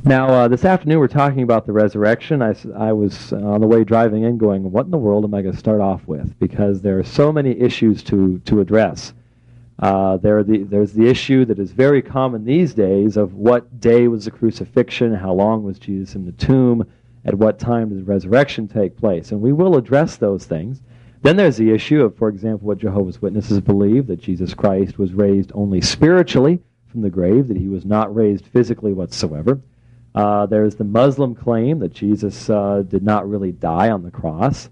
Now, this afternoon we're talking about the resurrection. I was on the way driving in going, what in the world am I going to start off with? Because there are so many issues to address. There's the issue that is very common these days of what day was the crucifixion, how long was Jesus in the tomb, at what time did the resurrection take place. And we will address those things. Then there's the issue of, for example, what Jehovah's Witnesses believe, that Jesus Christ was raised only spiritually from the grave, that he was not raised physically whatsoever. There's the Muslim claim that Jesus did not really die on the cross.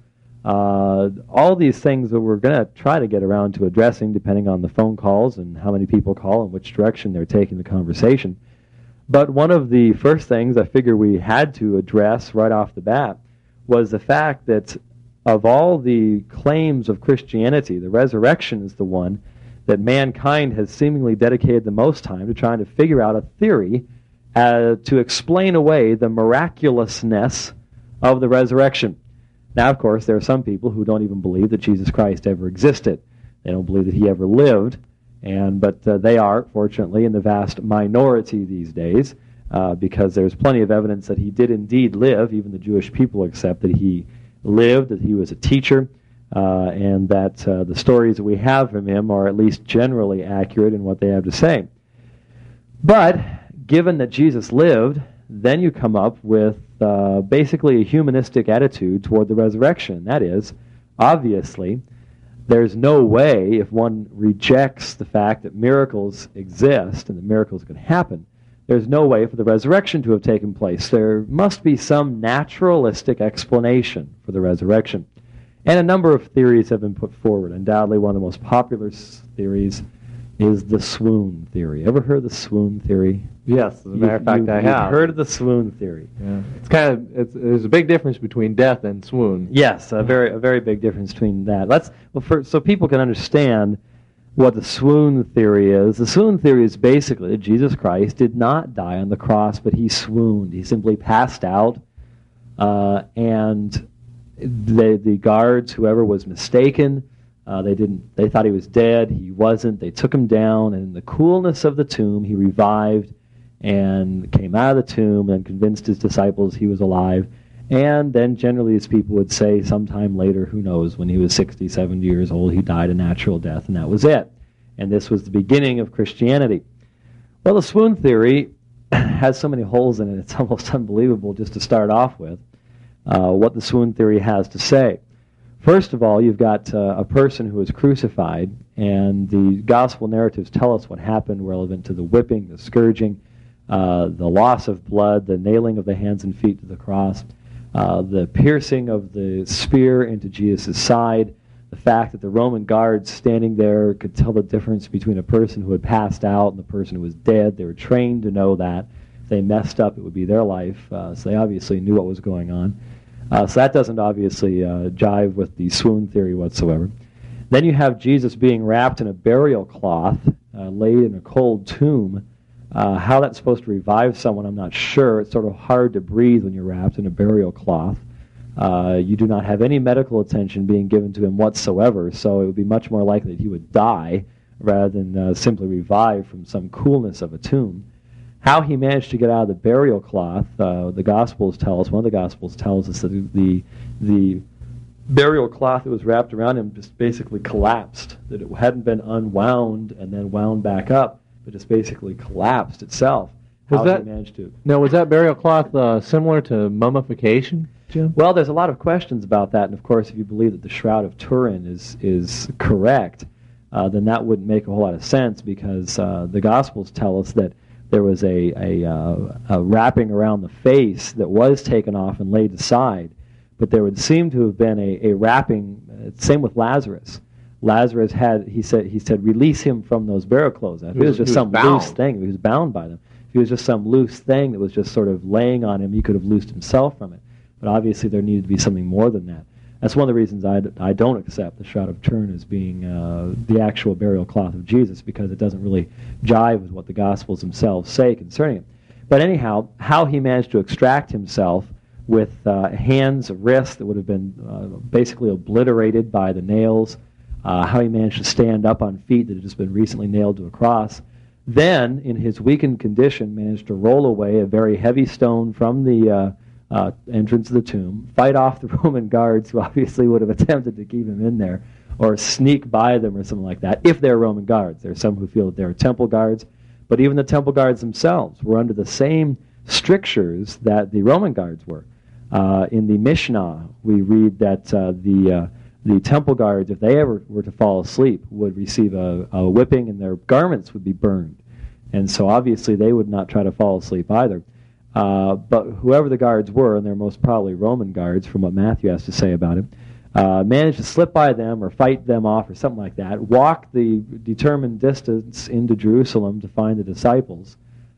All these things that we're going to try to get around to addressing depending on the phone calls and how many people call and which direction they're taking the conversation. But one of the first things I figure we had to address right off the bat was the fact that of all the claims of Christianity, the resurrection is the one that mankind has seemingly dedicated the most time to trying to figure out a theory to explain away the miraculousness of the resurrection. Now, of course, there are some people who don't even believe that Jesus Christ ever existed. They don't believe that he ever lived, but they are, fortunately, in the vast minority these days, because there's plenty of evidence that he did indeed live. Even the Jewish people accept that he lived, that he was a teacher, and that the stories that we have from him are at least generally accurate in what they have to say. But given that Jesus lived, then you come up with basically a humanistic attitude toward the resurrection. That is, obviously, there's no way, if one rejects the fact that miracles exist and that miracles can happen, there's no way for the resurrection to have taken place. There must be some naturalistic explanation for the resurrection. And a number of theories have been put forward. Undoubtedly, one of the most popular theories is the swoon theory. Ever heard of the swoon theory? Yes, as a matter of fact, I have. You've heard of the swoon theory. Yeah. There's a big difference between death and swoon. Yes, a very big difference between that. So people can understand what the swoon theory is. The swoon theory is basically that Jesus Christ did not die on the cross, but he swooned. He simply passed out, and the guards, whoever was mistaken, they thought he was dead. He wasn't. They took him down, and in the coolness of the tomb, he revived and came out of the tomb and convinced his disciples he was alive. And then generally, as people would say, sometime later, who knows, when he was 60, 70 years old, he died a natural death, and that was it. And this was the beginning of Christianity. Well, the swoon theory has so many holes in it, it's almost unbelievable just to start off with what the swoon theory has to say. First of all, you've got a person who was crucified, and the gospel narratives tell us what happened relevant to the whipping, the scourging, the loss of blood, the nailing of the hands and feet to the cross, the piercing of the spear into Jesus' side, the fact that the Roman guards standing there could tell the difference between a person who had passed out and the person who was dead. They were trained to know that. If they messed up, it would be their life, so they obviously knew what was going on. So that doesn't obviously jive with the swoon theory whatsoever. Then you have Jesus being wrapped in a burial cloth, laid in a cold tomb. How that's supposed to revive someone, I'm not sure. It's sort of hard to breathe when you're wrapped in a burial cloth. You do not have any medical attention being given to him whatsoever, so it would be much more likely that he would die rather than simply revive from some coolness of a tomb. How he managed to get out of the burial cloth, the Gospels tell us, one of the Gospels tells us that the burial cloth that was wrapped around him just basically collapsed, that it hadn't been unwound and then wound back up, but just basically collapsed itself. How he managed to. Now, was that burial cloth similar to mummification, Jim? Well, there's a lot of questions about that, and of course, if you believe that the Shroud of Turin is correct, then that wouldn't make a whole lot of sense, because the Gospels tell us that there was a wrapping around the face that was taken off and laid aside, but there would seem to have been a wrapping. Same with Lazarus. Lazarus he said, release him from those burial clothes. If it was just some loose thing, he was bound by them. If it was just some loose thing that was just sort of laying on him, he could have loosed himself from it. But obviously there needed to be something more than that. That's one of the reasons I don't accept the Shroud of Turin as being the actual burial cloth of Jesus, because it doesn't really jive with what the Gospels themselves say concerning it. But anyhow, how he managed to extract himself with hands, wrists that would have been basically obliterated by the nails, how he managed to stand up on feet that had just been recently nailed to a cross, then, in his weakened condition, managed to roll away a very heavy stone from the entrance of the tomb, fight off the Roman guards who obviously would have attempted to keep him in there, or sneak by them or something like that, if they're Roman guards. There are some who feel that they're temple guards, but even the temple guards themselves were under the same strictures that the Roman guards were. In the Mishnah, we read that the temple guards, if they ever were to fall asleep, would receive a whipping and their garments would be burned. And so obviously they would not try to fall asleep either. But whoever the guards were, and they're most probably Roman guards from what Matthew has to say about it, managed to slip by them or fight them off or something like that, walk the determined distance into Jerusalem to find the disciples,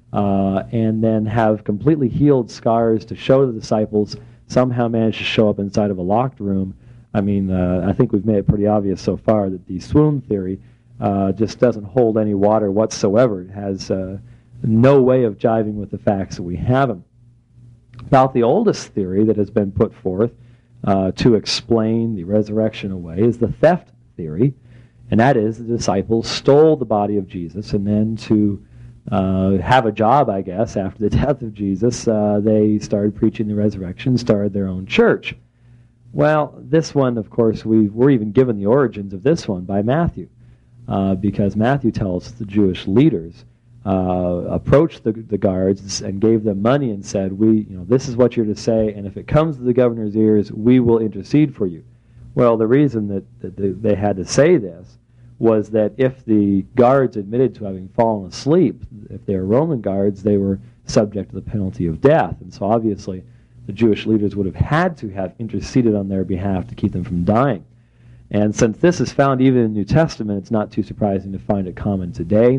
and then have completely healed scars to show the disciples, somehow managed to show up inside of a locked room. I mean, I think we've made it pretty obvious so far that the swoon theory just doesn't hold any water whatsoever. It has no way of jiving with the facts that we have them. About the oldest theory that has been put forth to explain the resurrection away is the theft theory, and that is the disciples stole the body of Jesus, and then to have a job, I guess, after the death of Jesus, they started preaching the resurrection, started their own church. Well, this one, of course, we're even given the origins of this one by Matthew, because Matthew tells the Jewish leaders approached the guards and gave them money and said, this is what you're to say, and if it comes to the governor's ears, we will intercede for you. Well, the reason that they had to say this was that if the guards admitted to having fallen asleep, if they were Roman guards, they were subject to the penalty of death. And so obviously the Jewish leaders would have had to have interceded on their behalf to keep them from dying. And since this is found even in the New Testament, it's not too surprising to find it common today.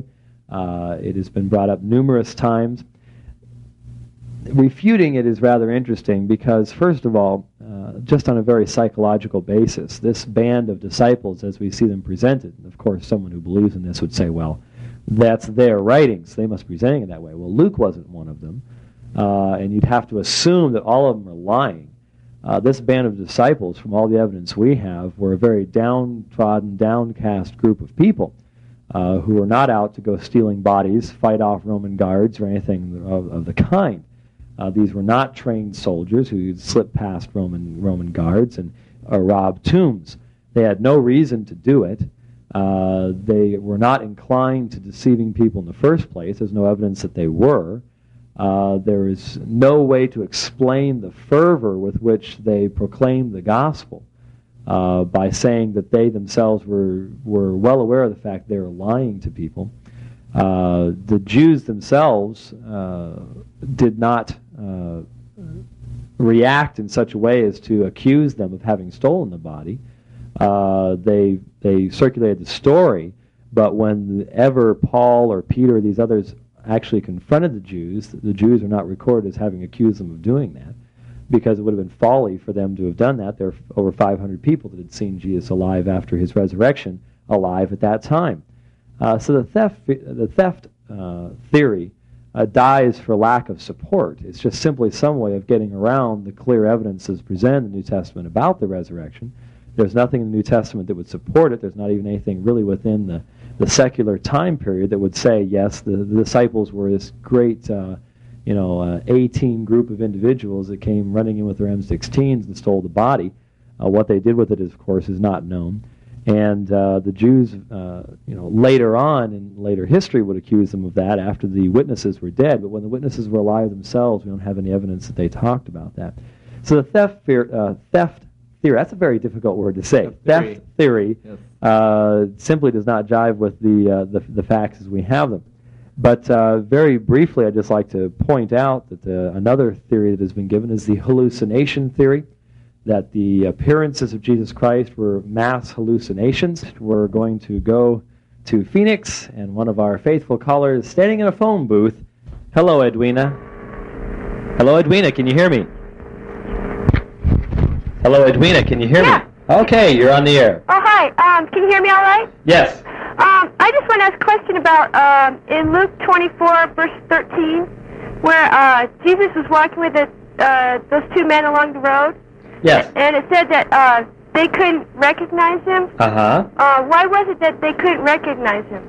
It has been brought up numerous times. Refuting it is rather interesting because, first of all, just on a very psychological basis, this band of disciples, as we see them presented, and of course someone who believes in this would say, well, that's their writings, they must be presenting it that way. Well, Luke wasn't one of them, and you'd have to assume that all of them are lying. This band of disciples, from all the evidence we have, were a very downtrodden, downcast group of people who were not out to go stealing bodies, fight off Roman guards, or anything of the kind. These were not trained soldiers who slipped past Roman guards and robbed tombs. They had no reason to do it. They were not inclined to deceiving people in the first place. There's no evidence that they were. There is no way to explain the fervor with which they proclaimed the gospel by saying that they themselves were well aware of the fact they were lying to people. The Jews themselves did not react in such a way as to accuse them of having stolen the body. They circulated the story, but whenever Paul or Peter or these others actually confronted the Jews are not recorded as having accused them of doing that, because it would have been folly for them to have done that. There are over 500 people that had seen Jesus alive after his resurrection, alive at that time. So the theft theory dies for lack of support. It's just simply some way of getting around the clear evidence that's presented in the New Testament about the resurrection. There's nothing in the New Testament that would support it. There's not even anything really within the secular time period that would say, yes, the disciples were this great, A-team group of individuals that came running in with their M16s and stole the body. What they did with it, of course, is not known. And the Jews, later on in later history would accuse them of that after the witnesses were dead. But when the witnesses were alive themselves, we don't have any evidence that they talked about that. So the theft theory, that's a very difficult word to say. Theft theory yes. Simply does not jive with the facts as we have them. But very briefly, I'd just like to point out that another theory that has been given is the hallucination theory, that the appearances of Jesus Christ were mass hallucinations. We're going to go to Phoenix, and one of our faithful callers standing in a phone booth. Hello, Edwina. Hello, Edwina, can you hear me? Hello, Edwina, can you hear me? Okay, you're on the air. Oh, hi. Can you hear me all right? Yes. I just want to ask a question about in Luke 24, verse 13, where Jesus was walking with those two men along the road. Yes. And it said that they couldn't recognize him. Uh-huh. Why was it that they couldn't recognize him?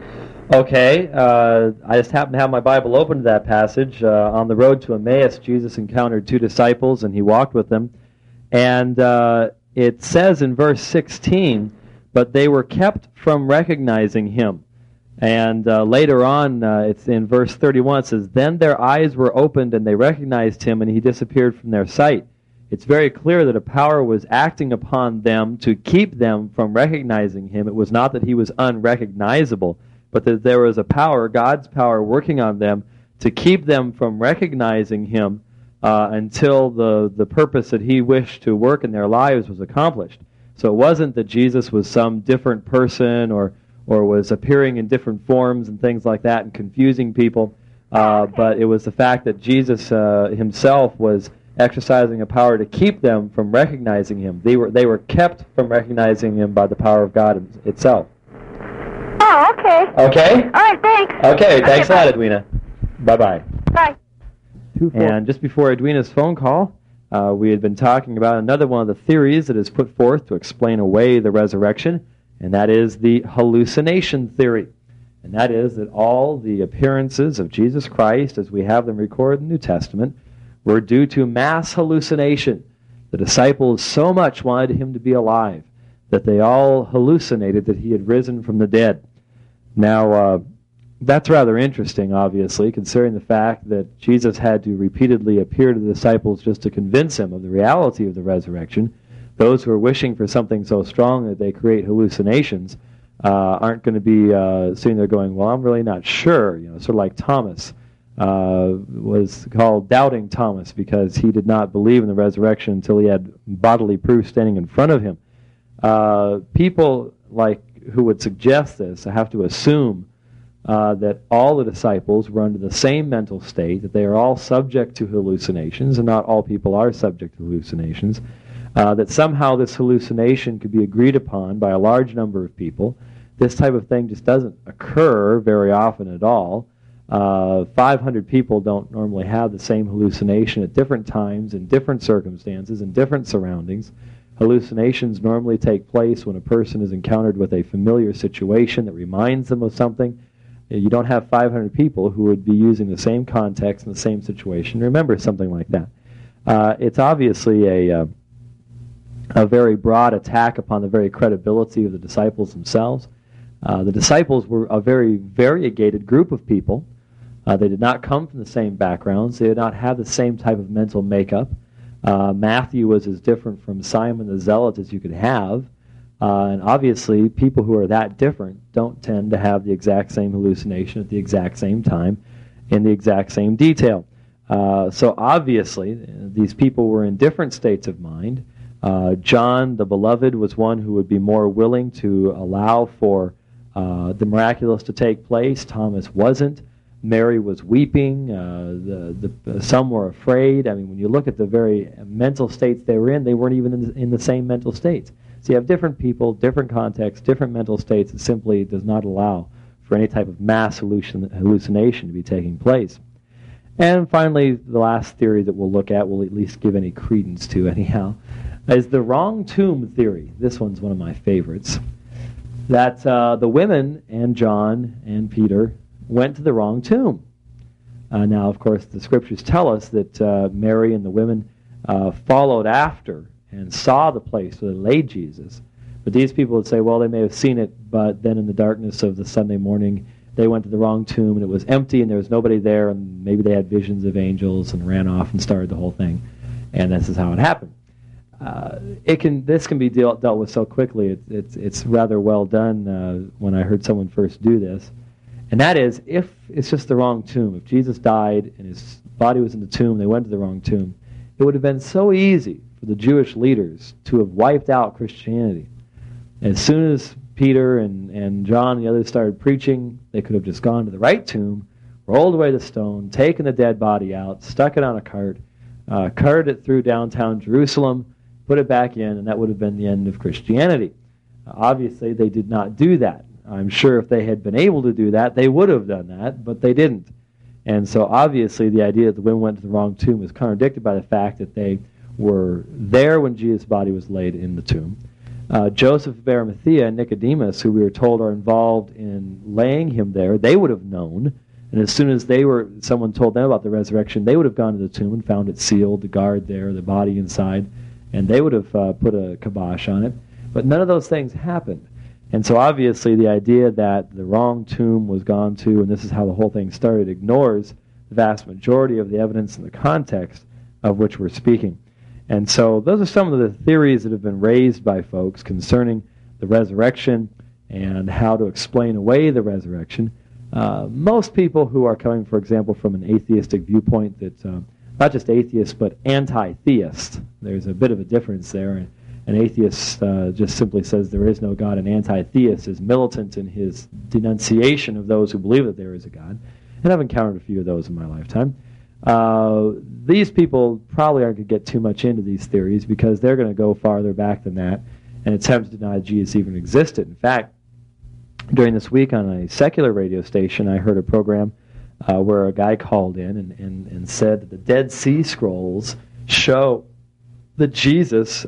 Okay, I just happen to have my Bible open to that passage. On the road to Emmaus, Jesus encountered two disciples, and he walked with them. And it says in verse 16, but they were kept from recognizing him. And later on, it's in verse 31, it says, then their eyes were opened, and they recognized him, and he disappeared from their sight. It's very clear that a power was acting upon them to keep them from recognizing him. It was not that he was unrecognizable, but that there was a power, God's power, working on them to keep them from recognizing him until the purpose that he wished to work in their lives was accomplished. So it wasn't that Jesus was some different person or was appearing in different forms and things like that and confusing people, but it was the fact that Jesus himself was exercising a power to keep them from recognizing him. They were kept from recognizing him by the power of God itself. Oh, okay. Okay? All right, thanks. Okay, thanks a lot, Edwina. Bye-bye. Bye. And just before Edwina's phone call, we had been talking about another one of the theories that is put forth to explain away the resurrection, and that is the hallucination theory. And that is that all the appearances of Jesus Christ, as we have them recorded in the New Testament, were due to mass hallucination. The disciples so much wanted him to be alive that they all hallucinated that he had risen from the dead. Now, that's rather interesting, obviously, considering the fact that Jesus had to repeatedly appear to the disciples just to convince them of the reality of the resurrection. Those who are wishing for something so strong that they create hallucinations aren't going to be sitting there going, well, I'm really not sure. Sort of like Thomas was called Doubting Thomas because he did not believe in the resurrection until he had bodily proof standing in front of him. People who would suggest this have to assume that all the disciples were under the same mental state, that they are all subject to hallucinations, and not all people are subject to hallucinations, that somehow this hallucination could be agreed upon by a large number of people. This type of thing just doesn't occur very often at all. 500 people don't normally have the same hallucination at different times, in different circumstances, in different surroundings. Hallucinations normally take place when a person is encountered with a familiar situation that reminds them of something. You don't have 500 people who would be using the same context and the same situation to remember something like that. It's obviously a very broad attack upon the very credibility of the disciples themselves. The disciples were a very variegated group of people. They did not come from the same backgrounds. They did not have the same type of mental makeup. Matthew was as different from Simon the Zealot as you could have. And obviously, people who are that different don't tend to have the exact same hallucination at the exact same time in the exact same detail. So obviously, these people were in different states of mind. John, the beloved, was one who would be more willing to allow for the miraculous to take place. Thomas wasn't. Mary was weeping. Some were afraid. I mean, when you look at the very mental states they were in, they weren't even in the same mental states. So you have different people, different contexts, different mental states. It simply does not allow for any type of mass hallucination to be taking place. And finally, the last theory that we'll look at, we'll at least give any credence to anyhow, is the wrong tomb theory. This one's one of my favorites. That the women and John and Peter went to the wrong tomb. Now, of course, the scriptures tell us that Mary and the women followed after and saw the place where they laid Jesus. But these people would say, well, they may have seen it, but then in the darkness of the Sunday morning, they went to the wrong tomb, and it was empty, and there was nobody there, and maybe they had visions of angels and ran off and started the whole thing. And this is how it happened. This can be dealt with so quickly. It's rather well done when I heard someone first do this. And that is, if it's just the wrong tomb, if Jesus died and his body was in the tomb, they went to the wrong tomb, it would have been so easy for the Jewish leaders to have wiped out Christianity. As soon as Peter and John and the others started preaching, they could have just gone to the right tomb, rolled away the stone, taken the dead body out, stuck it on a cart, carted it through downtown Jerusalem, put it back in, and that would have been the end of Christianity. Obviously, they did not do that. I'm sure if they had been able to do that, they would have done that, but they didn't. And so obviously the idea that the women went to the wrong tomb is contradicted by the fact that they were there when Jesus' body was laid in the tomb. Joseph of Arimathea and Nicodemus, who we were told are involved in laying him there, they would have known. And as soon as someone told them about the resurrection, they would have gone to the tomb and found it sealed, the guard there, the body inside, and they would have put a kibosh on it. But none of those things happened. And so obviously the idea that the wrong tomb was gone to, and this is how the whole thing started, ignores the vast majority of the evidence in the context of which we're speaking. And so those are some of the theories that have been raised by folks concerning the resurrection and how to explain away the resurrection. Most people who are coming, for example, from an atheistic viewpoint, that not just atheist but anti-theist, there's a bit of a difference there. An atheist just simply says there is no God. An anti-theist is militant in his denunciation of those who believe that there is a God. And I've encountered a few of those in my lifetime. These people probably aren't going to get too much into these theories because they're going to go farther back than that and attempt to deny Jesus even existed. In fact, during this week on a secular radio station, I heard a program where a guy called in and said that the Dead Sea Scrolls show that Jesus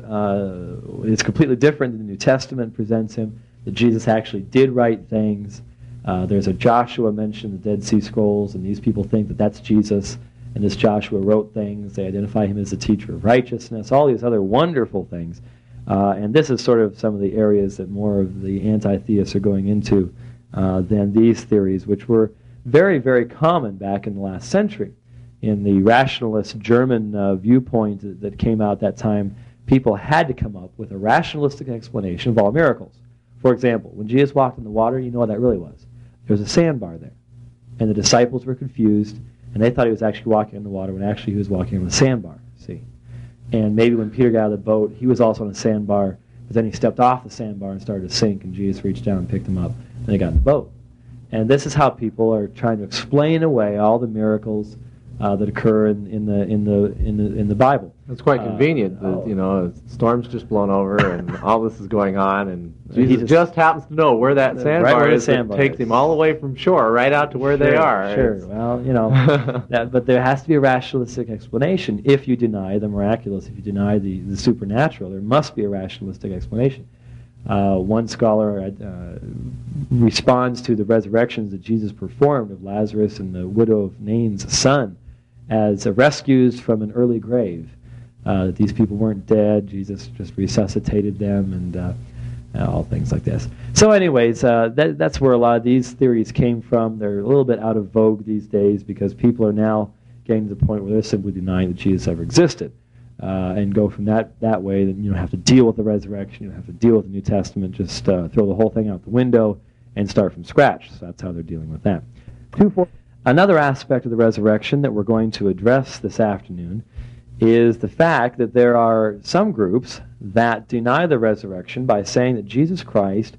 is completely different than the New Testament presents him, that Jesus actually did right things. There's a Joshua mentioned in the Dead Sea Scrolls, and these people think that that's Jesus, and this Joshua wrote things. They identify him as the teacher of righteousness, all these other wonderful things. And this is sort of some of the areas that more of the anti-theists are going into than these theories, which were very, very common back in the last century. In the rationalist German viewpoint that came out at that time, people had to come up with a rationalistic explanation of all miracles. For example, when Jesus walked in the water, you know what that really was. There was a sandbar there. And the disciples were confused, and they thought he was actually walking in the water when actually he was walking on the sandbar. See? And maybe when Peter got out of the boat, he was also on a sandbar, but then he stepped off the sandbar and started to sink, and Jesus reached down and picked him up, and they got in the boat. And this is how people are trying to explain away all the miracles that occur in the Bible. It's quite convenient that a storm's just blown over and all this is going on, and Jesus just happens to know where that sandbar is. It takes him all the way from shore right out to where they are. Sure. Well, but there has to be a rationalistic explanation. If you deny the miraculous, if you deny the supernatural, there must be a rationalistic explanation. One scholar responds to the resurrections that Jesus performed of Lazarus and the widow of Nain's son as rescues from an early grave. These people weren't dead. Jesus just resuscitated them and all things like this. So anyways, that's where a lot of these theories came from. They're a little bit out of vogue these days because people are now getting to the point where they're simply denying that Jesus ever existed. And go from that way, then you don't have to deal with the resurrection, you don't have to deal with the New Testament, just throw the whole thing out the window and start from scratch. So that's how they're dealing with that. Another aspect of the resurrection that we're going to address this afternoon is the fact that there are some groups that deny the resurrection by saying that Jesus Christ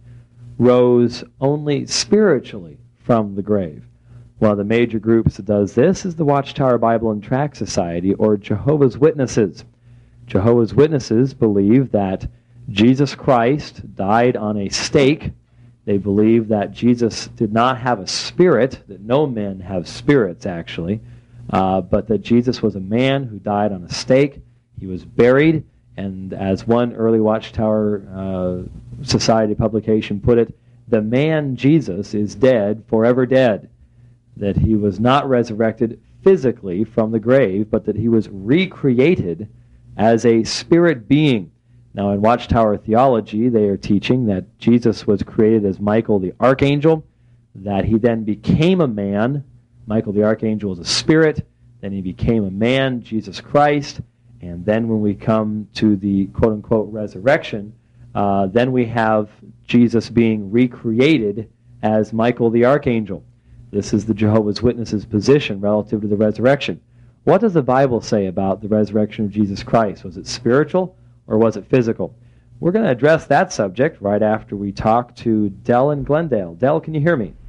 rose only spiritually from the grave. One of the major groups that does this is the Watchtower Bible and Tract Society, or Jehovah's Witnesses. Jehovah's Witnesses believe that Jesus Christ died on a stake. They believe that Jesus did not have a spirit, that no men have spirits actually, but that Jesus was a man who died on a stake. He was buried, and as one early Watchtower Society publication put it, the man Jesus is dead, forever dead. That he was not resurrected physically from the grave, but that he was recreated as a spirit being. Now, in Watchtower theology, they are teaching that Jesus was created as Michael the Archangel, that he then became a man. Michael the Archangel was a spirit, then he became a man, Jesus Christ, and then when we come to the quote-unquote resurrection, then we have Jesus being recreated as Michael the Archangel. This is the Jehovah's Witnesses' position relative to the resurrection. What does the Bible say about the resurrection of Jesus Christ? Was it spiritual or was it physical? We're going to address that subject right after we talk to Dell in Glendale. Dell, can you hear me?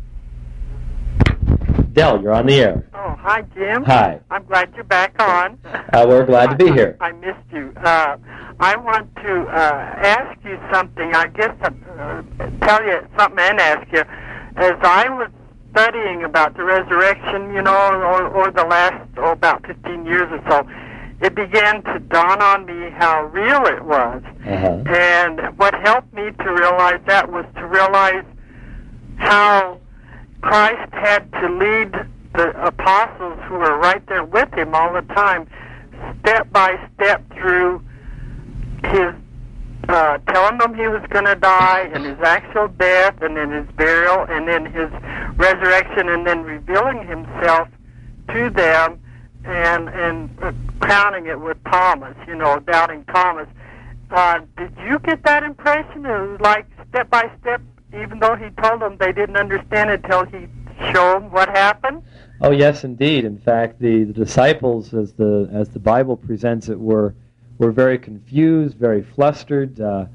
Dell, you're on the air. Oh, hi, Jim. Hi. I'm glad you're back on. We're glad to be here. I missed you. I want to ask you something. I guess tell you something and ask you. As I was studying about the resurrection, or the last, about 15 years or so, it began to dawn on me how real it was. And what helped me to realize that was to realize how Christ had to lead the apostles who were right there with him all the time, step by step through his telling them he was going to die, and his actual death, and then his burial, and then his resurrection, and then revealing himself to them, and crowning it with Thomas, doubting Thomas. Did you get that impression? It was like step by step, even though he told them they didn't understand it till he showed them what happened? Oh, yes, indeed. In fact, the disciples, as the Bible presents it, were very confused, very flustered.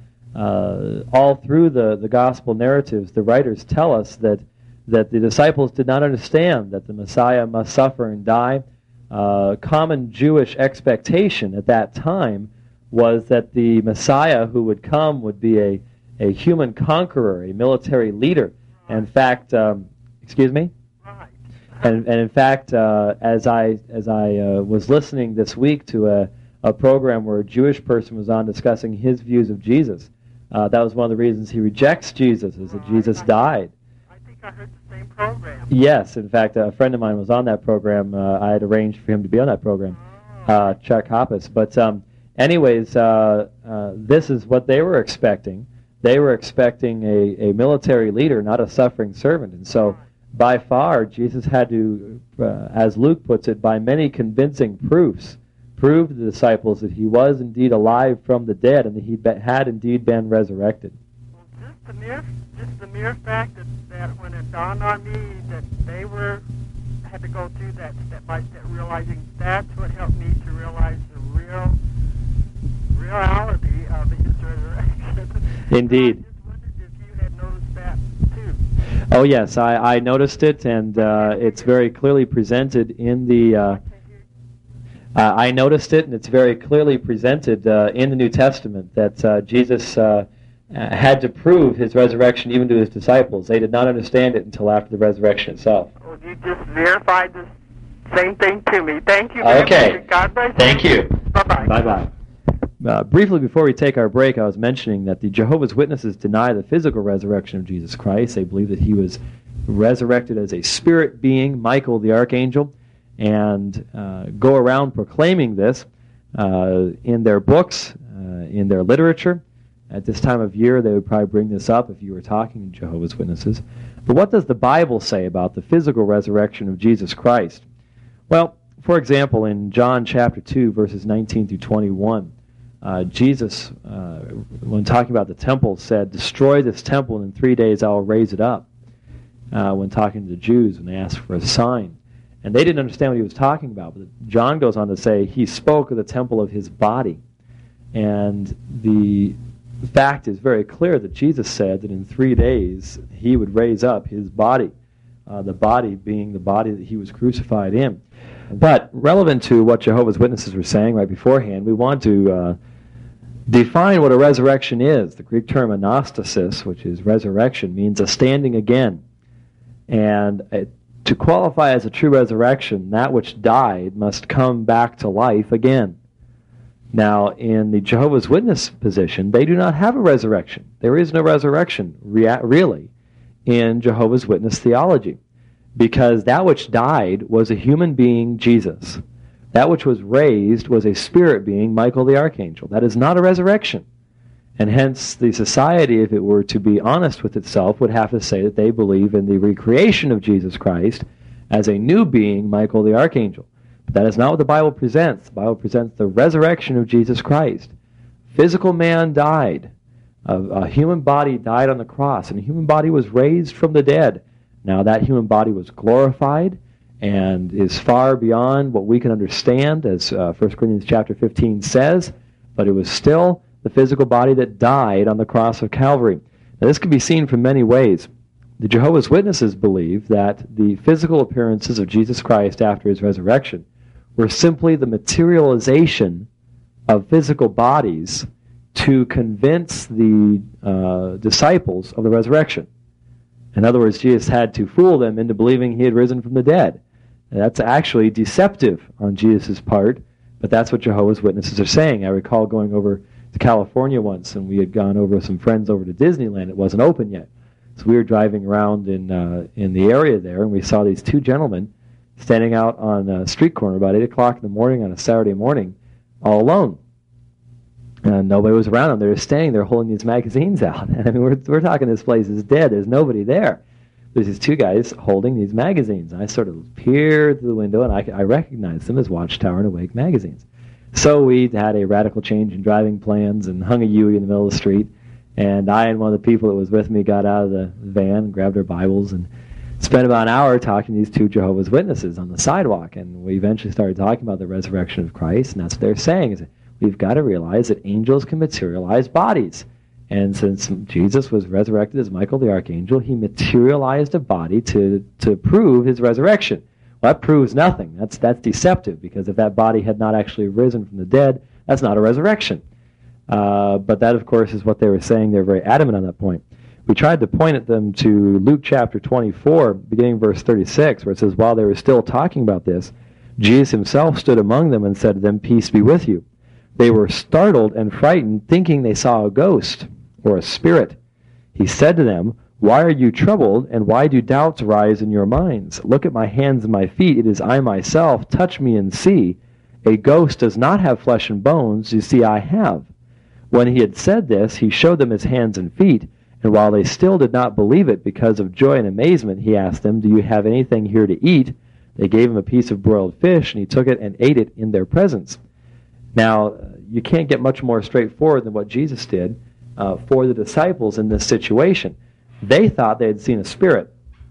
All through the gospel narratives, the writers tell us that the disciples did not understand that the Messiah must suffer and die. Common Jewish expectation at that time was that the Messiah who would come would be a human conqueror, a military leader. In fact, excuse me? And in fact, as I was listening this week to a program where a Jewish person was on discussing his views of Jesus, that was one of the reasons he rejects Jesus, is that Jesus died. I think I heard the same program. Yes, in fact, a friend of mine was on that program. I had arranged for him to be on that program, Chuck Hoppus. But anyways, this is what they were expecting. They were expecting a military leader, not a suffering servant. And so, by far, Jesus had to, as Luke puts it, by many convincing proofs, prove to the disciples that he was indeed alive from the dead and that he had indeed been resurrected. Well, just the mere fact that when it dawned on me that they had to go through that step by step, realizing that's what helped me to realize the reality of his resurrection. Indeed. I just wondered if you had noticed that too. Oh yes, I noticed it, and it's very clearly presented in the. I noticed it, and it's very clearly presented in the New Testament that Jesus had to prove his resurrection even to his disciples. They did not understand it until after the resurrection itself. Well, you just verified the same thing to me. Thank you. Okay. God bless you. Thank you. Bye-bye. Bye-bye. Briefly before we take our break, I was mentioning that the Jehovah's Witnesses deny the physical resurrection of Jesus Christ. They believe that he was resurrected as a spirit being, Michael the archangel, and go around proclaiming this in their books, in their literature. At this time of year, they would probably bring this up if you were talking to Jehovah's Witnesses. But what does the Bible say about the physical resurrection of Jesus Christ? Well, for example, in John chapter 2, verses 19 through 21, Jesus, when talking about the temple, said, "Destroy this temple, and in 3 days I will raise it up." When talking to the Jews, when they asked for a sign. And they didn't understand what he was talking about. But John goes on to say he spoke of the temple of his body. And the fact is very clear that Jesus said that in 3 days he would raise up his body, the body being the body that he was crucified in. But relevant to what Jehovah's Witnesses were saying right beforehand, we want to define what a resurrection is. The Greek term anastasis, which is resurrection, means a standing again. And to qualify as a true resurrection, that which died must come back to life again. Now, in the Jehovah's Witness position, they do not have a resurrection. There is no resurrection, really, in Jehovah's Witness theology, because that which died was a human being, Jesus. That which was raised was a spirit being, Michael the archangel. That is not a resurrection. And hence, the society, if it were to be honest with itself, would have to say that they believe in the recreation of Jesus Christ as a new being, Michael the archangel. But that is not what the Bible presents. The Bible presents the resurrection of Jesus Christ. Physical man died. A human body died on the cross, and a human body was raised from the dead. Now, that human body was glorified and is far beyond what we can understand, as 1 Corinthians chapter 15 says, but it was still the physical body that died on the cross of Calvary. Now, this can be seen from many ways. The Jehovah's Witnesses believe that the physical appearances of Jesus Christ after his resurrection were simply the materialization of physical bodies to convince the disciples of the resurrection. In other words, Jesus had to fool them into believing he had risen from the dead. And that's actually deceptive on Jesus' part, But that's what Jehovah's Witnesses are saying. I recall going over to California once, and we had gone over with some friends over to Disneyland. It wasn't open yet. So we were driving around in the area there, and we saw these two gentlemen standing out on a street corner about 8 o'clock in the morning on a Saturday morning, all alone. And nobody was around them. They were standing there holding these magazines out. And I mean, we're talking this place is dead. There's nobody there. There's these two guys holding these magazines. And I sort of peered through the window, and I recognized them as Watchtower and Awake magazines. So we had a radical change in driving plans and hung a Yui in the middle of the street. And I and one of the people that was with me got out of the van, grabbed our Bibles, and spent about an hour talking to these two Jehovah's Witnesses on the sidewalk. And we eventually started talking about the resurrection of Christ, and that's what they're saying, is that we've got to realize that angels can materialize bodies. And since Jesus was resurrected as Michael the Archangel, he materialized a body to prove his resurrection. Well, that proves nothing. That's deceptive, because if that body had not actually risen from the dead, that's not a resurrection. But that, of course, is what they were saying. They're very adamant on that point. We tried to point at them to Luke chapter 24, beginning verse 36, where it says, while they were still talking about this, Jesus himself stood among them and said to them, peace be with you. They were startled and frightened, thinking they saw a ghost or a spirit. He said to them, why are you troubled, and why do doubts rise in your minds? Look at my hands and my feet. It is I myself. Touch me and see. A ghost does not have flesh and bones. You see, I have. When he had said this, he showed them his hands and feet, and while they still did not believe it because of joy and amazement, he asked them, do you have anything here to eat? They gave him a piece of broiled fish, and he took it and ate it in their presence. Now, you can't get much more straightforward than what Jesus did for the disciples in this situation. They thought they had seen a spirit.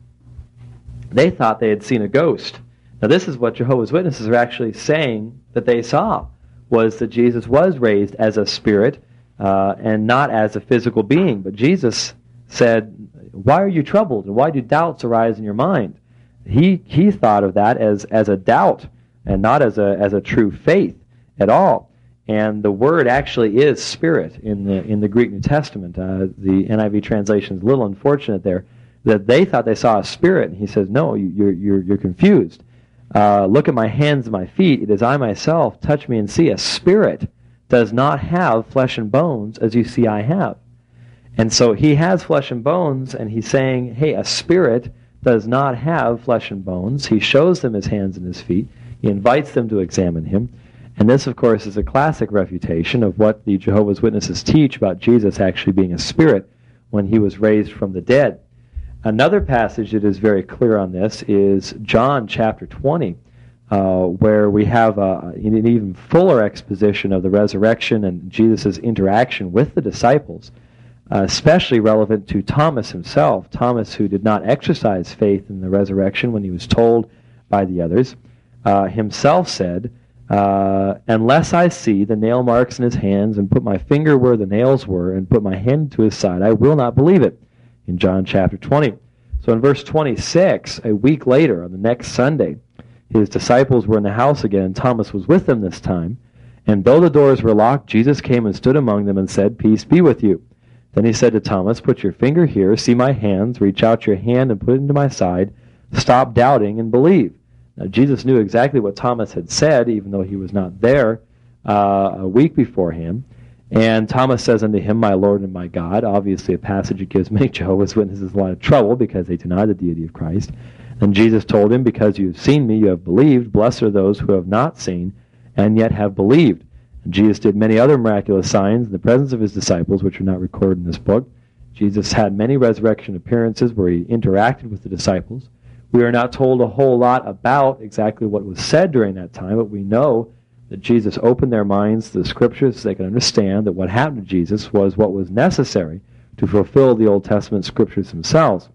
They thought they had seen a ghost. Now, this is what Jehovah's Witnesses are actually saying that they saw, was that Jesus was raised as a spirit and not as a physical being. But Jesus said, why are you troubled, and why do doubts arise in your mind? He thought of that as a doubt and not as a true faith at all. And the word actually is spirit in the Greek New Testament. The NIV translation is a little unfortunate there, that they thought they saw a spirit, and he says, no, you're confused. Look at my hands and my feet. It is I myself. Touch me and see. A spirit does not have flesh and bones as you see I have. And so he has flesh and bones, and he's saying, hey, a spirit does not have flesh and bones. He shows them his hands and his feet. He invites them to examine him. And this, of course, is a classic refutation of what the Jehovah's Witnesses teach about Jesus actually being a spirit when he was raised from the dead. Another passage that is very clear on this is John chapter 20, where we have an even fuller exposition of the resurrection and Jesus' interaction with the disciples, especially relevant to Thomas himself. Thomas, who did not exercise faith in the resurrection when he was told by the others, himself said, unless I see the nail marks in his hands and put my finger where the nails were and put my hand to his side, I will not believe it. In John chapter 20. So in verse 26, a week later, on the next Sunday, his disciples were in the house again, and Thomas was with them this time. And though the doors were locked, Jesus came and stood among them and said, peace be with you. Then he said to Thomas, put your finger here, see my hands, reach out your hand and put it into my side. Stop doubting and believe. Now, Jesus knew exactly what Thomas had said, even though he was not there a week before him. And Thomas says unto him, my Lord and my God. Obviously a passage that gives many Jehovah's Witnesses a lot of trouble because they deny the deity of Christ. And Jesus told him, because you have seen me, you have believed. Blessed are those who have not seen and yet have believed. And Jesus did many other miraculous signs in the presence of his disciples, which are not recorded in this book. Jesus had many resurrection appearances where he interacted with the disciples. We are not told a whole lot about exactly what was said during that time, but we know that Jesus opened their minds to the Scriptures so they could understand that what happened to Jesus was what was necessary to fulfill the Old Testament Scriptures themselves.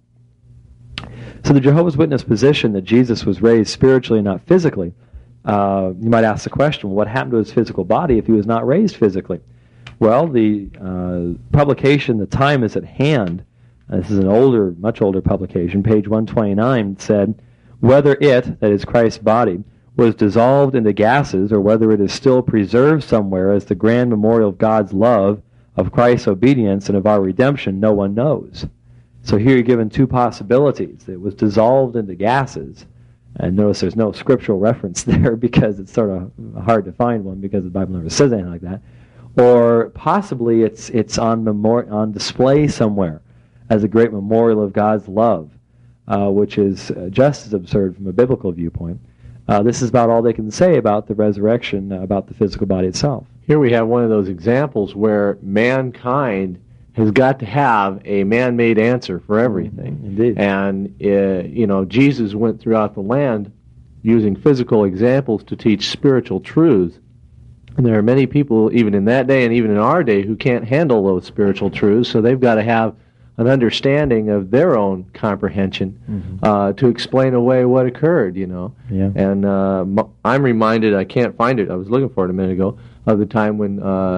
So the Jehovah's Witness position that Jesus was raised spiritually and not physically, you might ask the question, well, what happened to his physical body if he was not raised physically? Well, the publication, The Time is at Hand, this is an older, much older publication, page 129, said, whether it, that is Christ's body, was dissolved into gases, or whether it is still preserved somewhere as the grand memorial of God's love, of Christ's obedience, and of our redemption, no one knows. So here you're given two possibilities. It was dissolved into gases, And notice there's no scriptural reference there because it's sort of hard to find one because the Bible never says anything like that. Or possibly it's on display somewhere as a great memorial of God's love, which is just as absurd from a biblical viewpoint. This is about all they can say about the resurrection, about the physical body itself. Here we have one of those examples where mankind has got to have a man-made answer for everything. Indeed. And, Jesus went throughout the land using physical examples to teach spiritual truths. And there are many people, even in that day and even in our day, who can't handle those spiritual truths, so they've got to have an understanding of their own comprehension to explain away what occurred, Yeah. And I'm reminded, I can't find it, I was looking for it a minute ago, of the time when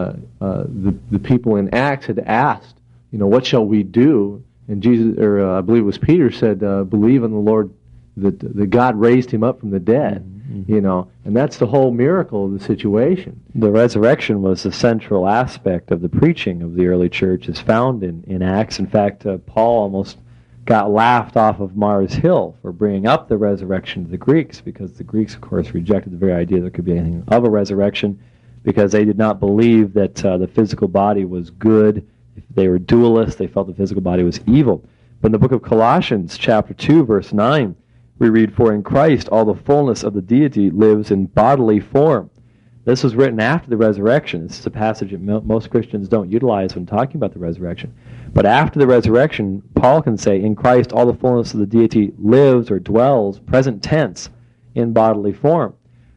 the people in Acts had asked, what shall we do? And Jesus, or I believe it was Peter, said, believe in the Lord, that God raised him up from the dead. And that's the whole miracle of the situation. The resurrection was the central aspect of the preaching of the early church, is found in Acts. In fact, Paul almost got laughed off of Mars Hill for bringing up the resurrection to the Greeks, because the Greeks, of course, rejected the very idea there could be anything of a resurrection, because they did not believe that the physical body was good. If they were dualists, they felt the physical body was evil. But in the book of Colossians, chapter 2, verse 9, we read, "For in Christ all the fullness of the deity lives in bodily form." This was written after the resurrection. This is a passage that most Christians don't utilize when talking about the resurrection. But after the resurrection, Paul can say, in Christ all the fullness of the deity lives or dwells, present tense, in bodily form.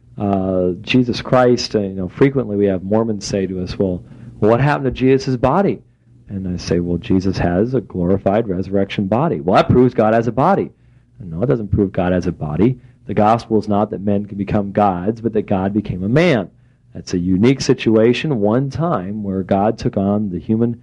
Jesus Christ, frequently we have Mormons say to us, well, what happened to Jesus' body? And I say, well, Jesus has a glorified resurrection body. Well, that proves God has a body. No, it doesn't prove God has a body. The gospel is not that men can become gods, but that God became a man. That's a unique situation, one time, where God took on the human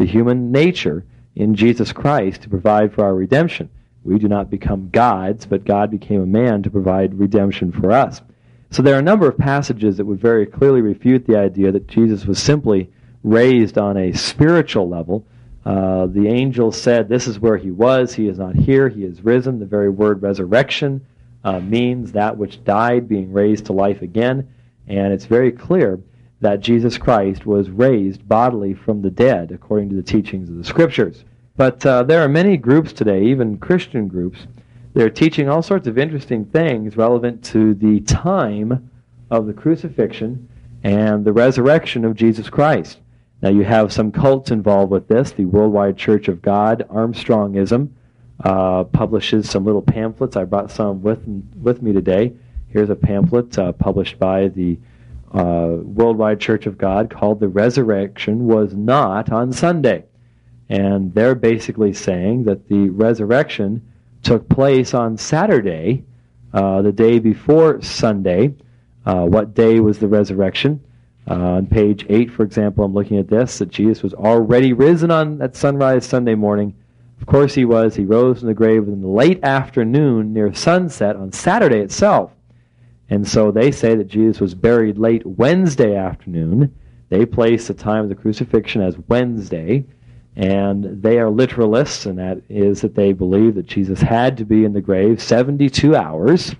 nature in Jesus Christ to provide for our redemption. We do not become gods, but God became a man to provide redemption for us. So there are a number of passages that would very clearly refute the idea that Jesus was simply raised on a spiritual level. The angel said, this is where he was, he is not here, he is risen. The very word resurrection means that which died being raised to life again. And it's very clear that Jesus Christ was raised bodily from the dead, according to the teachings of the Scriptures. But there are many groups today, even Christian groups, they're teaching all sorts of interesting things relevant to the time of the crucifixion and the resurrection of Jesus Christ. Now you have some cults involved with this. The Worldwide Church of God, Armstrongism, publishes some little pamphlets. I brought some with me today. Here's a pamphlet published by the Worldwide Church of God called "The Resurrection Was Not on Sunday." And they're basically saying that the resurrection took place on Saturday, the day before Sunday. What day was the resurrection? On page 8, for example, I'm looking at this, that Jesus was already risen at sunrise Sunday morning. Of course he was. He rose from the grave in the late afternoon near sunset on Saturday itself. And so they say that Jesus was buried late Wednesday afternoon. They place the time of the crucifixion as Wednesday. And they are literalists, and that is that they believe that Jesus had to be in the grave 72 hours.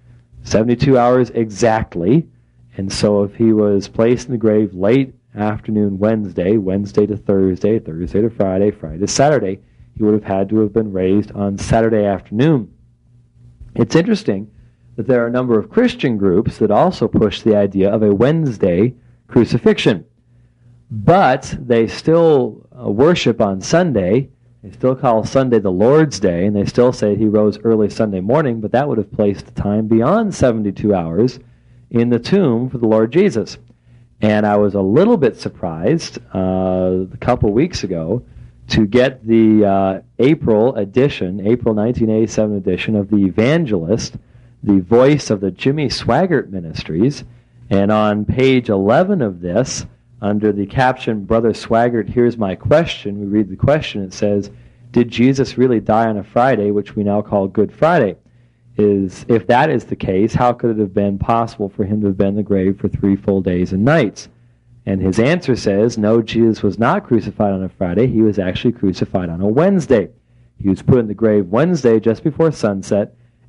72 hours exactly. And so if he was placed in the grave late afternoon Wednesday, Wednesday to Thursday, Thursday to Friday, Friday to Saturday, he would have had to have been raised on Saturday afternoon. It's interesting that there are a number of Christian groups that also push the idea of a Wednesday crucifixion. But they still worship on Sunday. They still call Sunday the Lord's Day, and they still say he rose early Sunday morning, but that would have placed the time beyond 72 hours in the tomb for the Lord Jesus. And I was a little bit surprised a couple weeks ago to get the April 1987 edition of The Evangelist, the voice of the Jimmy Swaggart Ministries. And on page 11 of this, under the caption, "Brother Swaggart, here's my question," we read the question. It says, "Did Jesus really die on a Friday, which we now call Good Friday? If that is the case, how could it have been possible for him to have been in the grave for 3 full days and nights?" And his answer says, no, Jesus was not crucified on a Friday. He was actually crucified on a Wednesday. He was put in the grave Wednesday just before sunset,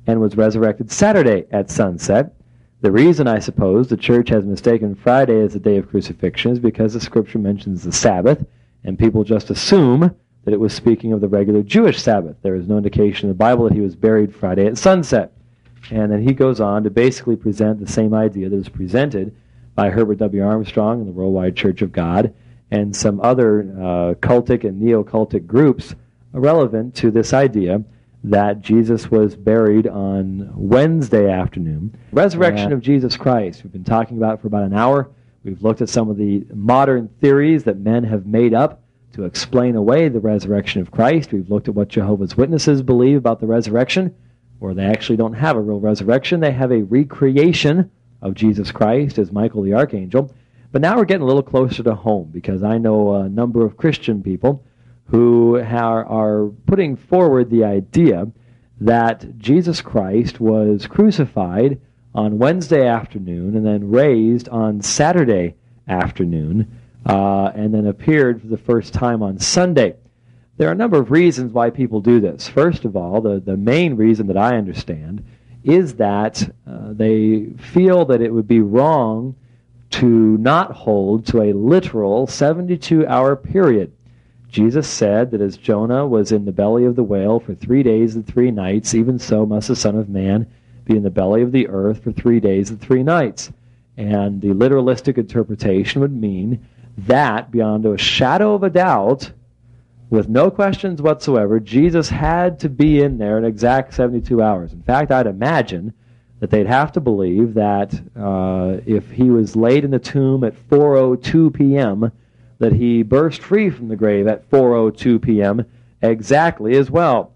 and was resurrected Saturday at sunset. The reason, I suppose, the church has mistaken Friday as the day of crucifixion is because the Scripture mentions the Sabbath, and people just assume that it was speaking of the regular Jewish Sabbath. There is no indication in the Bible that he was buried Friday at sunset. And then he goes on to basically present the same idea that is presented by Herbert W. Armstrong and the Worldwide Church of God and some other cultic and neo-cultic groups relevant to this idea that Jesus was buried on Wednesday afternoon. Resurrection of Jesus Christ. We've been talking about it for about an hour. We've looked at some of the modern theories that men have made up to explain away the resurrection of Christ. We've looked at what Jehovah's Witnesses believe about the resurrection, where they actually don't have a real resurrection. They have a recreation of Jesus Christ as Michael the Archangel. But now we're getting a little closer to home, because I know a number of Christian people who are putting forward the idea that Jesus Christ was crucified on Wednesday afternoon and then raised on Saturday afternoon and then appeared for the first time on Sunday. There are a number of reasons why people do this. First of all, the main reason that I understand is that they feel that it would be wrong to not hold to a literal 72-hour period. Jesus said that as Jonah was in the belly of the whale for 3 days and 3 nights, even so must the Son of Man be in the belly of the earth for 3 days and 3 nights. And the literalistic interpretation would mean that, beyond a shadow of a doubt, with no questions whatsoever, Jesus had to be in there an exact 72 hours. In fact, I'd imagine that they'd have to believe that if he was laid in the tomb at 4:02 p.m., that he burst free from the grave at 4:02 p.m. exactly as well.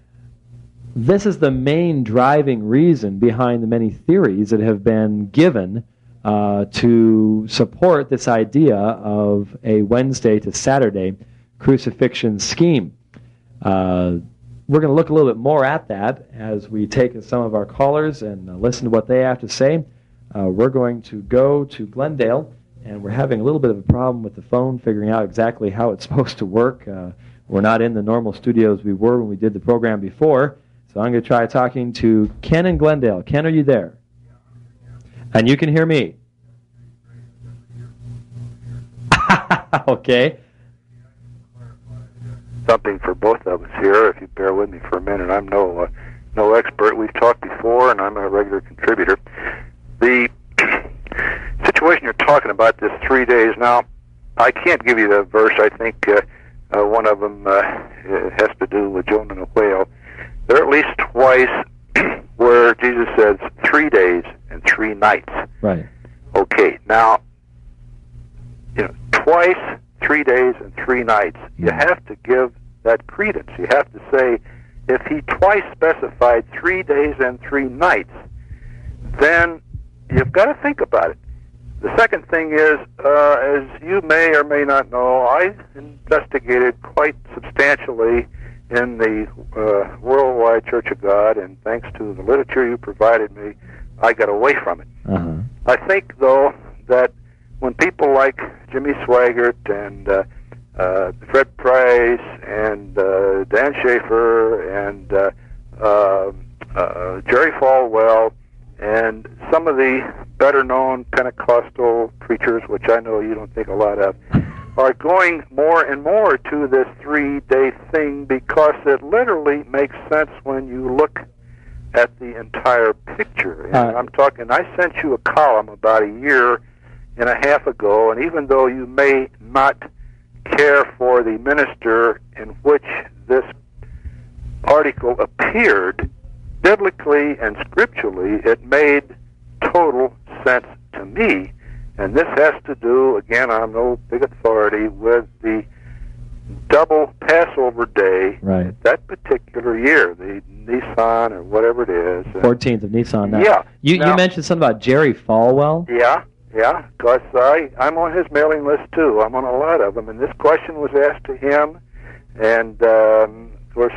This is the main driving reason behind the many theories that have been given to support this idea of a Wednesday to Saturday crucifixion scheme. We're going to look a little bit more at that as we take some of our callers and listen to what they have to say. We're going to go to Glendale, and we're having a little bit of a problem with the phone, figuring out exactly how it's supposed to work. We're not in the normal studios we were when we did the program before, so I'm going to try talking to Ken in Glendale. Ken, are you there? And you can hear me? Okay. Something for both of us here, if you bear with me for a minute. I'm no expert. We've talked before, and I'm a regular contributor. The situation you're talking about, this 3 days, now, I can't give you the verse. I think one of them has to do with Jonah and the whale. There are at least twice where Jesus says 3 days and 3 nights. Right. Okay, now, twice, 3 days and 3 nights. You have to give that credence. You have to say, if he twice specified 3 days and 3 nights, then you've got to think about it. The second thing is, as you may or may not know, I investigated quite substantially in the Worldwide Church of God, and thanks to the literature you provided me, I got away from it. Uh-huh. I think, though, that when people like Jimmy Swaggart and Fred Price and Dan Schaefer and Jerry Falwell and some of the better-known Pentecostal preachers, which I know you don't think a lot of, are going more and more to this 3-day thing because it literally makes sense when you look at the entire picture. And I sent you a column about a year and a half ago, and even though you may not care for the minister in which this article appeared, biblically and scripturally, it made total sense to me. And this has to do, again, I'm no big authority, with the double Passover day, right, that particular year, the Nisan or whatever it is. 14th of Nisan. Now, yeah. You mentioned something about Jerry Falwell? Yeah, because I'm on his mailing list too. I'm on a lot of them, and this question was asked to him, and of course,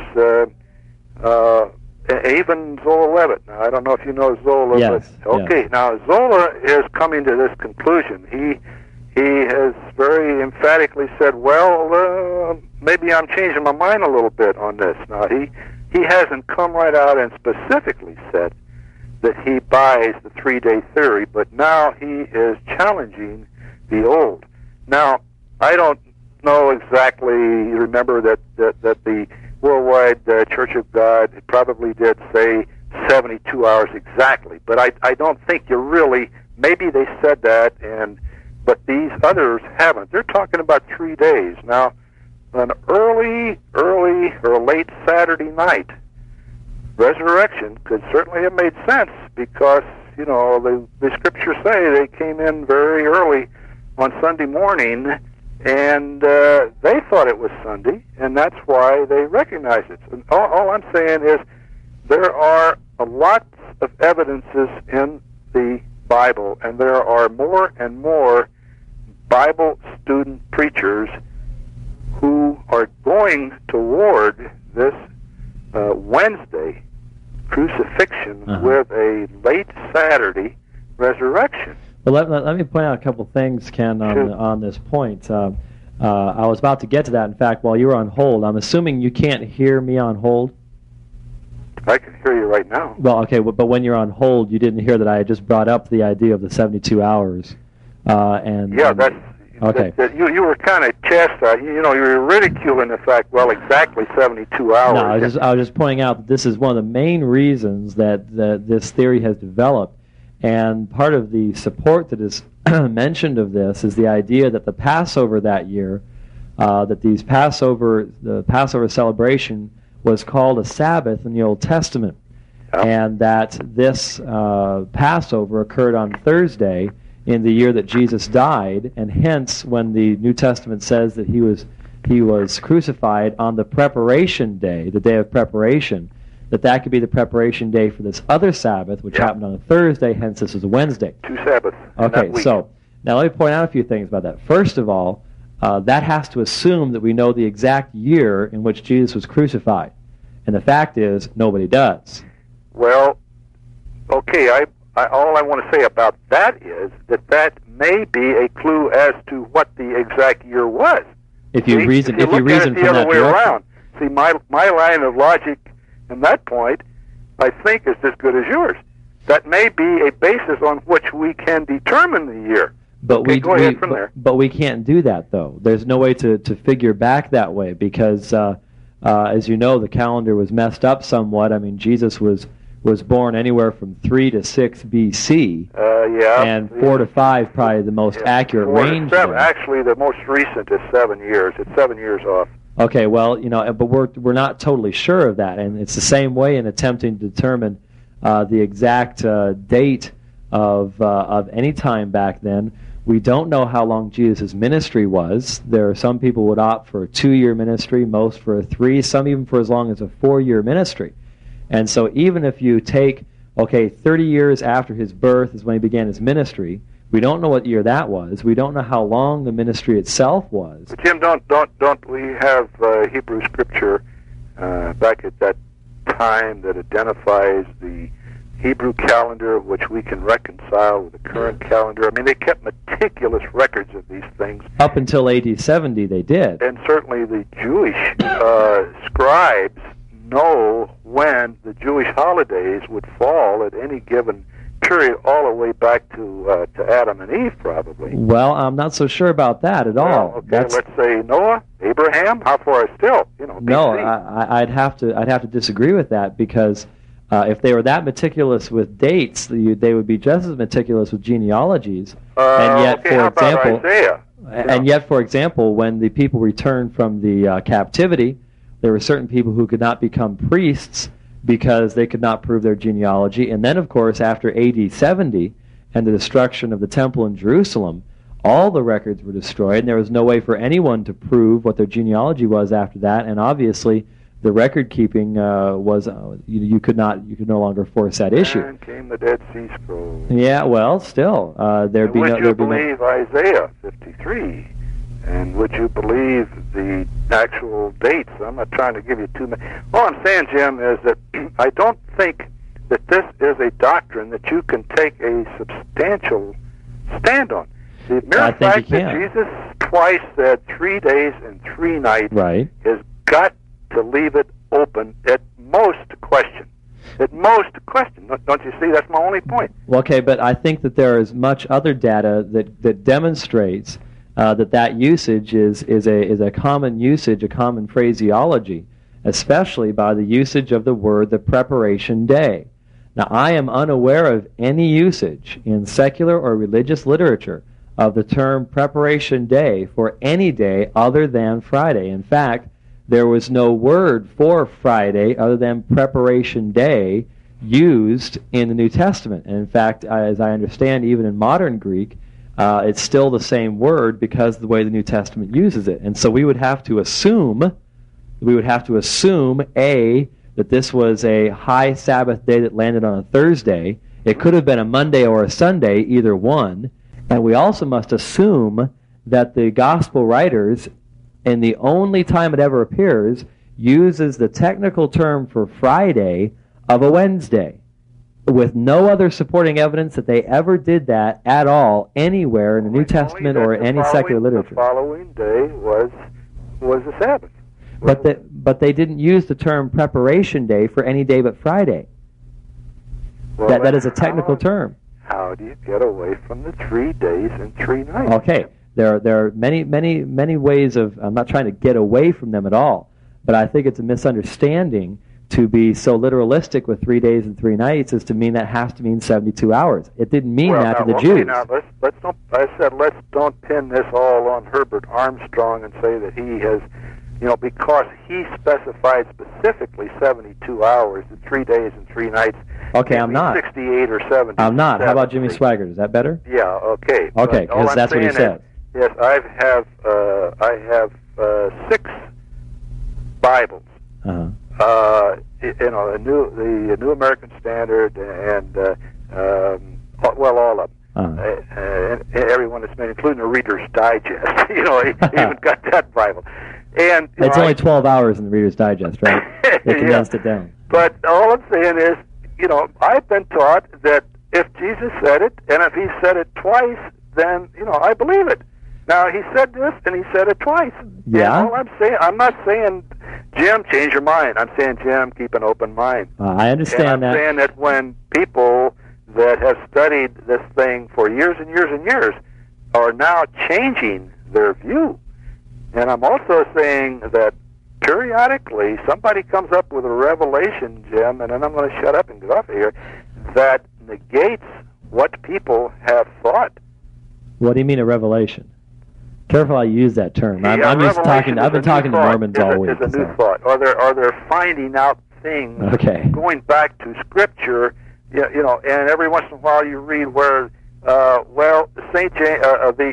even Zola Levitt. Now, I don't know if you know Zola. Yes. But, okay, yes. Now Zola is coming to this conclusion. He has very emphatically said, well, maybe I'm changing my mind a little bit on this. Now, he he hasn't come right out and specifically said that he buys the 3-day theory, but now he is challenging the old. Now, I don't know exactly, remember that the Worldwide Church of God probably did say 72 hours exactly, but I don't think you really, maybe they said that, but these others haven't. They're talking about 3 days. Now, an early or late Saturday night resurrection could certainly have made sense because, you know, the scriptures say they came in very early on Sunday morning, and they thought it was Sunday, and that's why they recognized it. And all I'm saying is there are a lot of evidences in the Bible, and there are more and more Bible student preachers who are going toward this Wednesday crucifixion with a late Saturday resurrection. Well, let me point out a couple things, Ken, on this point. I was about to get to that. In fact, while you were on hold, I'm assuming you can't hear me on hold? I can hear you right now. Well, okay, but when you're on hold, you didn't hear that I had just brought up the idea of the 72 hours. That's... Okay. You were kind of chastised. You know, you were ridiculing the fact, well, exactly 72 hours. No, I was just pointing out that this is one of the main reasons that this theory has developed. And part of the support that is mentioned of this is the idea that the Passover that year, that the Passover celebration was called a Sabbath in the Old Testament, and that this Passover occurred on Thursday in the year that Jesus died, and hence when the New Testament says that he was crucified on the preparation day, the day of preparation, that could be the preparation day for this other Sabbath, which happened on a Thursday, hence this is a Wednesday. 2 Sabbaths. Okay, so now let me point out a few things about that. First of all, that has to assume that we know the exact year in which Jesus was crucified. And the fact is, nobody does. Well, okay, all I want to say about that is that may be a clue as to what the exact year was. If you reason from that direction. the other way around. See, my line of logic in that point, I think, is as good as yours. That may be a basis on which we can determine the year. But go ahead from there. But we can't do that, though. There's no way to figure back that way because, as you know, the calendar was messed up somewhat. I mean, Jesus was born anywhere from 3 to 6 B.C. And 4 to 5 probably the most accurate range. 7. Actually, the most recent is 7 years. It's 7 years off. Okay, well, you know, but we're not totally sure of that, and it's the same way in attempting to determine the exact date of any time back then. We don't know how long Jesus' ministry was. There are some people would opt for a 2-year ministry, most for a 3, some even for as long as a 4-year ministry. And so even if you take, 30 years after his birth is when he began his ministry, we don't know what year that was. We don't know how long the ministry itself was. But Jim, don't we have Hebrew scripture back at that time that identifies the Hebrew calendar, which we can reconcile with the current calendar? I mean, they kept meticulous records of these things. Up until AD 70, they did. And certainly the Jewish scribes know when the Jewish holidays would fall at any given period, all the way back to Adam and Eve, probably. Well, I'm not so sure about that at all. Okay, let's say Noah, Abraham. How far still? BC. No, I'd have to disagree with that because if they were that meticulous with dates, they would be just as meticulous with genealogies. And yet, how about Isaiah? And yet, for example, when the people returned from the captivity, there were certain people who could not become priests because they could not prove their genealogy. And then, of course, after AD 70 and the destruction of the temple in Jerusalem, all the records were destroyed, and there was no way for anyone to prove what their genealogy was after that. And obviously, the record keeping was you could no longer force that issue. And came the Dead Sea Scrolls. Yeah, well, still there'd be no. Would you believe Isaiah 53? And would you believe the actual dates? I'm not trying to give you too many. All I'm saying, Jim, is that I don't think that this is a doctrine that you can take a substantial stand on. The mere fact that Jesus twice said 3 days and 3 nights has got to leave it open, at most question. At most question. Don't you see? That's my only point. Well, okay, but I think that there is much other data that demonstrates that usage is a common usage, a common phraseology, especially by the usage of the word the preparation day. Now, I am unaware of any usage in secular or religious literature of the term preparation day for any day other than Friday. In fact, there was no word for Friday other than preparation day used in the New Testament. And in fact, as I understand, even in modern Greek, it's still the same word because of the way the New Testament uses it. And so we would have to assume, A, that this was a high Sabbath day that landed on a Thursday. It could have been a Monday or a Sunday, either one. And we also must assume that the gospel writers, in the only time it ever appears, uses the technical term for Friday of a Wednesday, with no other supporting evidence that they ever did that at all anywhere in the New Testament or any secular literature. The following day was the Sabbath. But they didn't use the term preparation day for any day but Friday. Well, that is a technical term. How do you get away from the 3 days and 3 nights? Okay, there are many ways of. I'm not trying to get away from them at all, but I think it's a misunderstanding to be so literalistic with 3 days and 3 nights as to mean that has to mean 72 hours. It didn't mean that to the Jews. Now let's don't pin this all on Herbert Armstrong and say that he has, because he specified specifically 72 hours, the 3 days and 3 nights. Okay, I'm not. 68 or 70. I'm not. How about Jimmy Swaggart? Is that better? Yeah. Okay. Okay, because that's what he said. Yes, I have 6 Bibles. Uh-huh. The New American Standard and all of them. Uh-huh. Everyone that's made, including the Reader's Digest. He even got that Bible. And it's only 12 hours in the Reader's Digest, right? They condensed it down. But all I'm saying is, I've been taught that if Jesus said it, and if he said it twice, then, I believe it. Now, he said this, and he said it twice. Yeah. And all I'm not saying, Jim, change your mind. I'm saying, Jim, keep an open mind. I understand that. And I'm saying that when people that have studied this thing for years and years and years are now changing their view. And I'm also saying that periodically somebody comes up with a revelation, Jim, and then I'm going to shut up and get off of here, that negates what people have thought. What do you mean a revelation? Careful how you use that term. I've been talking to Mormons all week. It's a new thought. Or they're finding out things, going back to Scripture, and every once in a while you read where, St. James,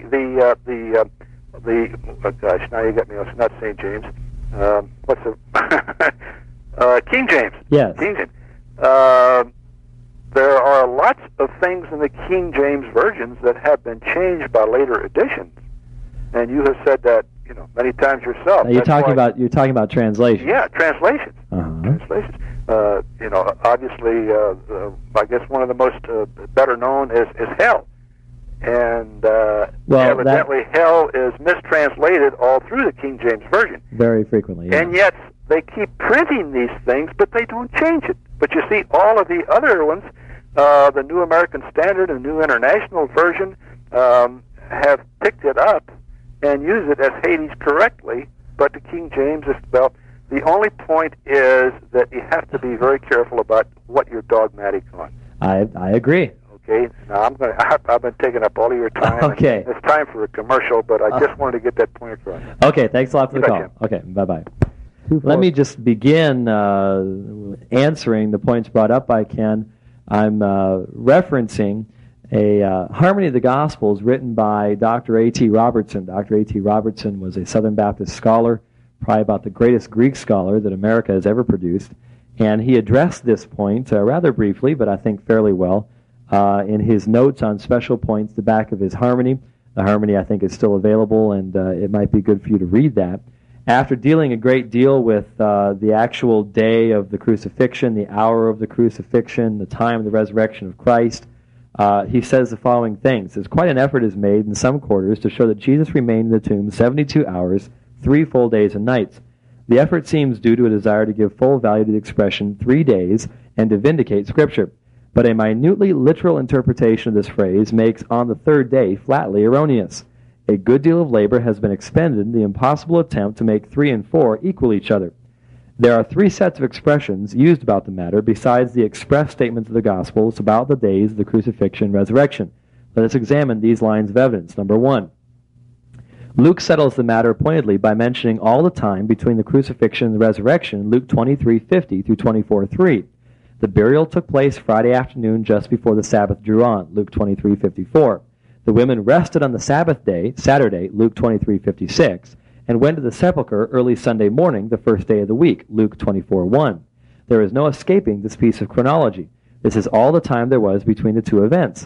gosh, now you got me. It's not St. James. What's the King James? Yes. King James. There are lots of things in the King James versions that have been changed by later editions, and you have said that many times yourself. You're talking about translations. Yeah, translations. Uh-huh. Translations. Obviously, I guess one of the most better known is hell. And evidently hell is mistranslated all through the King James Version. Very frequently, yeah. And yet they keep printing these things, but they don't change it. But you see, all of the other ones, the New American Standard and New International Version, have picked it up and use it as Hades correctly, but the King James is, the only point is that you have to be very careful about what you're dogmatic on. I agree. Okay, now I've been taking up all of your time. Okay. It's time for a commercial, but I just wanted to get that point across. Okay, thanks a lot for the call. Jim. Okay, bye-bye. Let me just begin answering the points brought up by Ken. I'm referencing a Harmony of the Gospels written by Dr. A.T. Robertson. Dr. A.T. Robertson was a Southern Baptist scholar, probably about the greatest Greek scholar that America has ever produced. And he addressed this point rather briefly, but I think fairly well, in his notes on special points, the back of his Harmony. The Harmony, I think, is still available, and it might be good for you to read that. After dealing a great deal with the actual day of the crucifixion, the hour of the crucifixion, the time of the resurrection of Christ, he says the following things. Says, quite an effort is made in some quarters to show that Jesus remained in the tomb 72 hours, 3 full days and nights. The effort seems due to a desire to give full value to the expression 3 days and to vindicate Scripture. But a minutely literal interpretation of this phrase makes on the third day flatly erroneous. A good deal of labor has been expended in the impossible attempt to make 3 and 4 equal each other. There are 3 sets of expressions used about the matter besides the express statements of the Gospels about the days of the crucifixion and resurrection. Let us examine these lines of evidence. Number 1. Luke settles the matter pointedly by mentioning all the time between the crucifixion and the resurrection in Luke 23:50 through 24:3. The burial took place Friday afternoon just before the Sabbath drew on, Luke 23:54. The women rested on the Sabbath day, Saturday, Luke 23:56, and went to the sepulchre early Sunday morning, the first day of the week, Luke 24:1. There is no escaping this piece of chronology. This is all the time there was between the 2 events.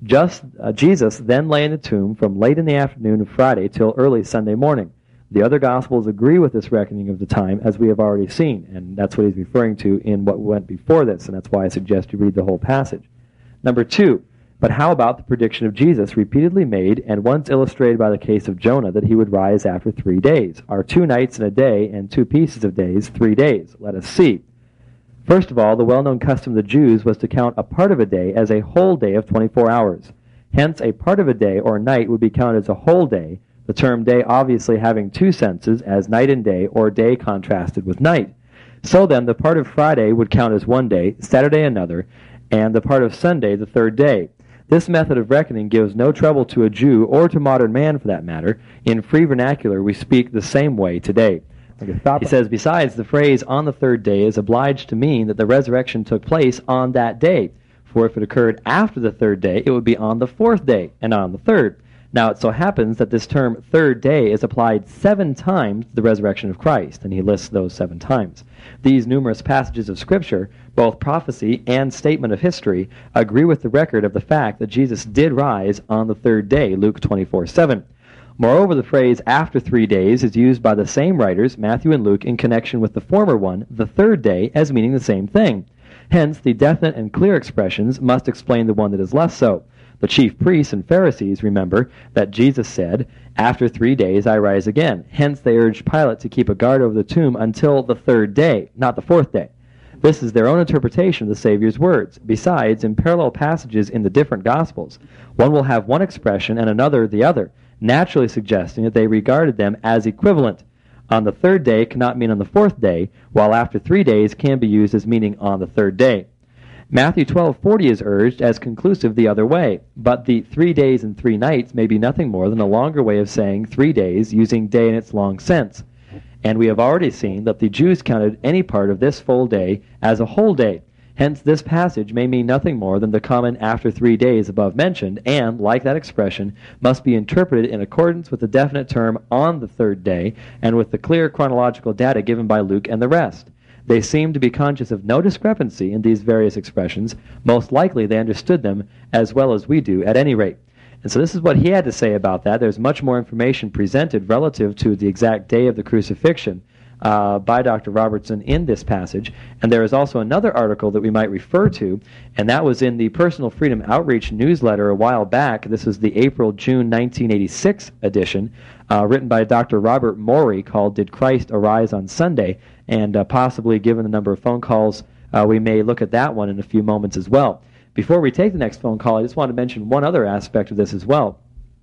Jesus then lay in the tomb from late in the afternoon of Friday till early Sunday morning. The other Gospels agree with this reckoning of the time, as we have already seen, and that's what he's referring to in what went before this, and that's why I suggest you read the whole passage. Number 2, but how about the prediction of Jesus, repeatedly made and once illustrated by the case of Jonah, that he would rise after 3 days? Are 2 nights and a day and 2 pieces of days 3 days? Let us see. First of all, the well-known custom of the Jews was to count a part of a day as a whole day of 24 hours. Hence, a part of a day or night would be counted as a whole day, the term day obviously having 2 senses, as night and day, or day contrasted with night. So then, the part of Friday would count as 1 day, Saturday another, and the part of Sunday the 3rd day. This method of reckoning gives no trouble to a Jew, or to modern man for that matter. In free vernacular, we speak the same way today. He says, besides, the phrase on the 3rd day is obliged to mean that the resurrection took place on that day. For if it occurred after the 3rd day, it would be on the 4th day, and on the 3rd. Now it so happens that this term 3rd day is applied 7 times to the resurrection of Christ, and he lists those 7 times. These numerous passages of Scripture, both prophecy and statement of history, agree with the record of the fact that Jesus did rise on the 3rd day, Luke 24:7. Moreover, the phrase after 3 days is used by the same writers, Matthew and Luke, in connection with the former one, the 3rd day, as meaning the same thing. Hence, the definite and clear expressions must explain the one that is less so. The chief priests and Pharisees remember that Jesus said, after 3 days I rise again. Hence, they urged Pilate to keep a guard over the tomb until the 3rd day, not the 4th day. This is their own interpretation of the Savior's words. Besides, in parallel passages in the different Gospels, one will have one expression and another the other, naturally suggesting that they regarded them as equivalent. On the 3rd day cannot mean on the 4th day, while after 3 days can be used as meaning on the 3rd day. Matthew 12:40 is urged as conclusive the other way, but the 3 days and 3 nights may be nothing more than a longer way of saying 3 days, using day in its long sense. And we have already seen that the Jews counted any part of this full day as a whole day. Hence, this passage may mean nothing more than the common after 3 days above mentioned, and, like that expression, must be interpreted in accordance with the definite term on the 3rd day, and with the clear chronological data given by Luke and the rest. They seem to be conscious of no discrepancy in these various expressions. Most likely they understood them as well as we do, at any rate. And so this is what he had to say about that. There's much more information presented relative to the exact day of the crucifixion by Dr. Robertson in this passage. And there is also another article that we might refer to, and that was in the Personal Freedom Outreach newsletter a while back. This is the April-June 1986 edition, written by Dr. Robert Morey, called Did Christ Arise on Sunday? And possibly, given the number of phone calls, we may look at that one in a few moments as well. Before we take the next phone call, I just want to mention one other aspect of this as well.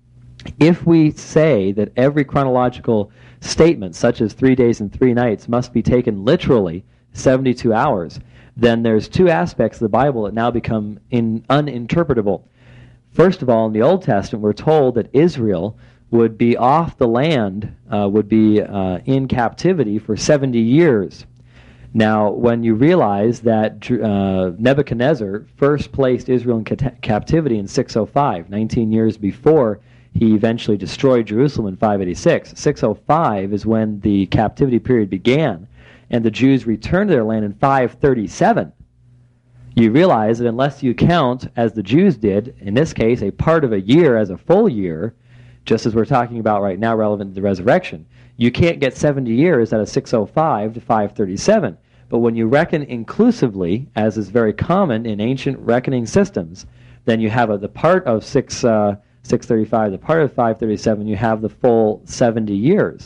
If we say that every chronological statement, such as 3 days and 3 nights, must be taken literally 72 hours, then there's 2 aspects of the Bible that now become uninterpretable. First of all, in the Old Testament, we're told that Israel would be off the land, would be in captivity for 70 years. Now, when you realize that Nebuchadnezzar first placed Israel in captivity in 605, 19 years before he eventually destroyed Jerusalem in 586. 605 is when the captivity period began, and the Jews returned to their land in 537. You realize that unless you count, as the Jews did, in this case, a part of a year as a full year, just as we're talking about right now relevant to the resurrection, you can't get 70 years out of 605 to 537. But when you reckon inclusively, as is very common in ancient reckoning systems, then you have the part of 635, the part of 537, you have the full 70 years.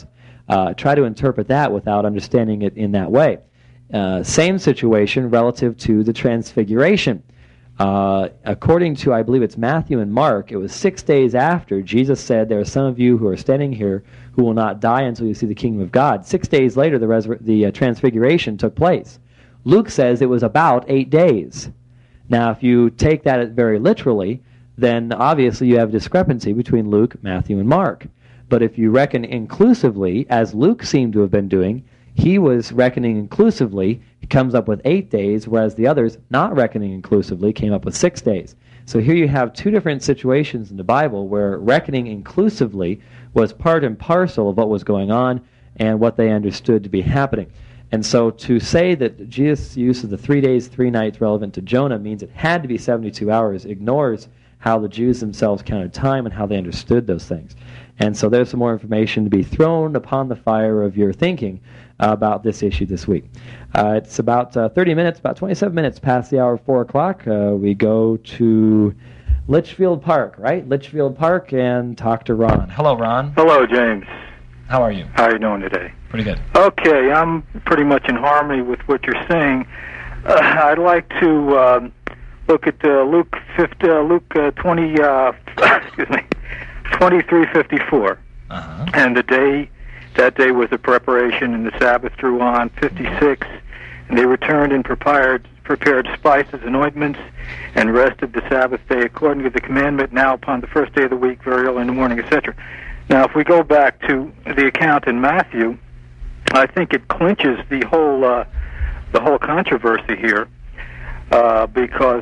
try to interpret that without understanding it in that way. Same situation relative to the transfiguration. According to, I believe it's Matthew and Mark, it was 6 days after Jesus said, there are some of you who are standing here who will not die until you see the kingdom of God. 6 days later, the transfiguration took place. Luke says it was about 8 days. Now, if you take that very literally, then obviously you have a discrepancy between Luke, Matthew, and Mark. But if you reckon inclusively, as Luke seemed to have been doing, he was reckoning inclusively. He comes up with 8 days, whereas the others, not reckoning inclusively, came up with 6 days. So here you have two different situations in the Bible where reckoning inclusively was part and parcel of what was going on and what they understood to be happening. And so to say that Jesus' use of the 3 days, 3 nights relevant to Jonah means it had to be 72 hours ignores how the Jews themselves counted time and how they understood those things. And so there's some more information to be thrown upon the fire of your thinking about this issue this week. It's about 30 minutes, about 27 minutes past the hour of 4 o'clock. We go to Litchfield Park, right? Litchfield Park, and talk to Ron. Hello, Ron. Hello, James. How are you? How are you doing today? Pretty good. Okay, I'm pretty much in harmony with what you're saying. I'd like to look at Luke 23:54, and that day was the preparation, and the Sabbath drew on. 56, and they returned and prepared spices and ointments, and rested the Sabbath day according to the commandment. Now upon the first day of the week, very early in the morning, etc. Now, if we go back to the account in Matthew, I think it clinches the whole controversy here, because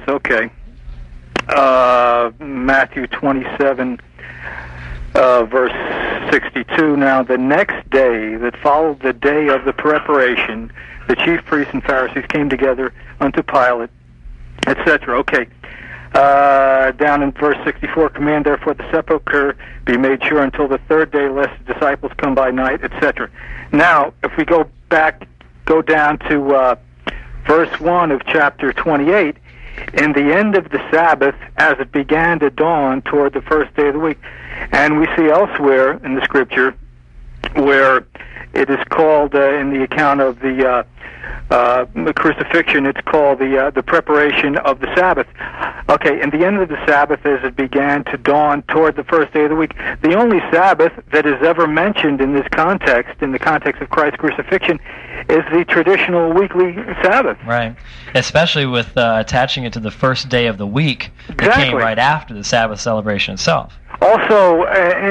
Matthew 27, verse 62. Now, the next day that followed the day of the preparation, the chief priests and Pharisees came together unto Pilate, etc. Okay. Down in verse 64, command therefore the sepulchre be made sure until the third day, lest the disciples come by night, etc. Now, if we go down to verse 1 of chapter 28, in the end of the Sabbath, as it began to dawn toward the first day of the week. And we see elsewhere in the Scripture where it is called, in the account of the crucifixion, it's called the preparation of the Sabbath. Okay, in the end of the Sabbath, as it began to dawn toward the first day of the week. The only Sabbath that is ever mentioned in this context, in the context of Christ's crucifixion, is the traditional weekly Sabbath. Right, especially with attaching it to the first day of the week that came right after the Sabbath celebration itself. Also,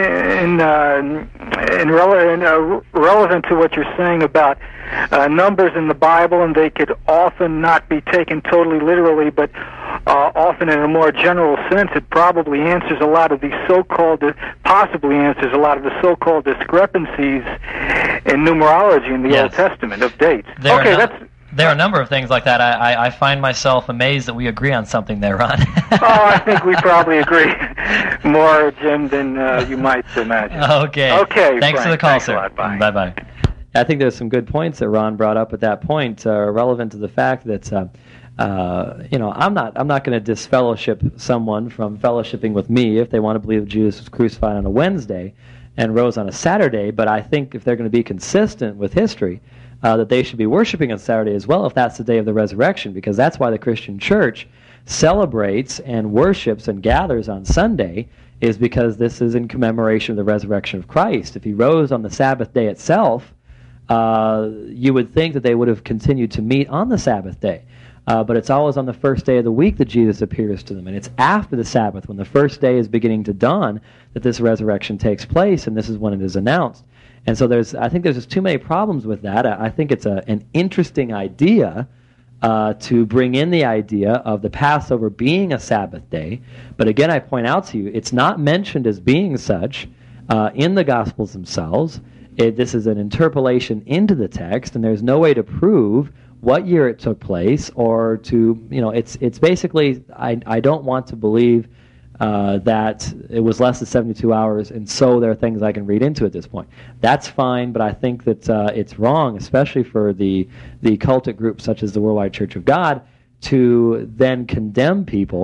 relevant to what you're saying about numbers in the Bible, and they could often not be taken totally literally, but often in a more general sense, it probably answers a lot of the possibly answers a lot of the so-called discrepancies in numerology in the Old Testament of dates. There are a number of things like that. I find myself amazed that we agree on something there, Ron. I think we probably agree more, Jim, than you might imagine. Okay. Thanks Frank, for the call, thanks sir. A lot. Bye. Bye-bye. I think there's some good points that Ron brought up at that point, relevant to the fact that, I'm not going to disfellowship someone from fellowshipping with me if they want to believe Jesus was crucified on a Wednesday and rose on a Saturday. But I think if they're going to be consistent with history, that they should be worshiping on Saturday as well if that's the day of the resurrection, because that's why the Christian church celebrates and worships and gathers on Sunday, is because this is in commemoration of the resurrection of Christ. If he rose on the Sabbath day itself, you would think that they would have continued to meet on the Sabbath day. But it's always on the first day of the week that Jesus appears to them. And it's after the Sabbath, when the first day is beginning to dawn, that this resurrection takes place, and this is when it is announced. And so I think there's just too many problems with that. I think it's an interesting idea to bring in the idea of the Passover being a Sabbath day. But again, I point out to you, it's not mentioned as being such in the Gospels themselves. This is an interpolation into the text, and there's no way to prove what year it took place, or to, it's basically, I don't want to believe that it was less than 72 hours, and so there are things I can read into at this point. That's fine, but I think that it's wrong, especially for the cultic groups such as the Worldwide Church of God, to then condemn people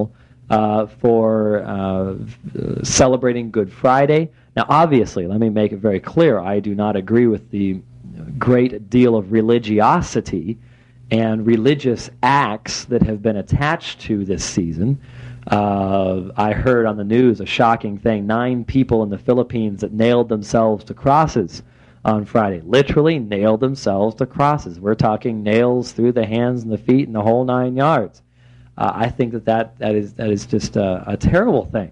for celebrating Good Friday. Now, obviously, let me make it very clear, I do not agree with the great deal of religiosity and religious acts that have been attached to this season. I heard on the news a shocking thing, 9 people in the Philippines that nailed themselves to crosses on Friday. Literally nailed themselves to crosses. We're talking nails through the hands and the feet and the whole 9 yards. I think that is just a terrible thing.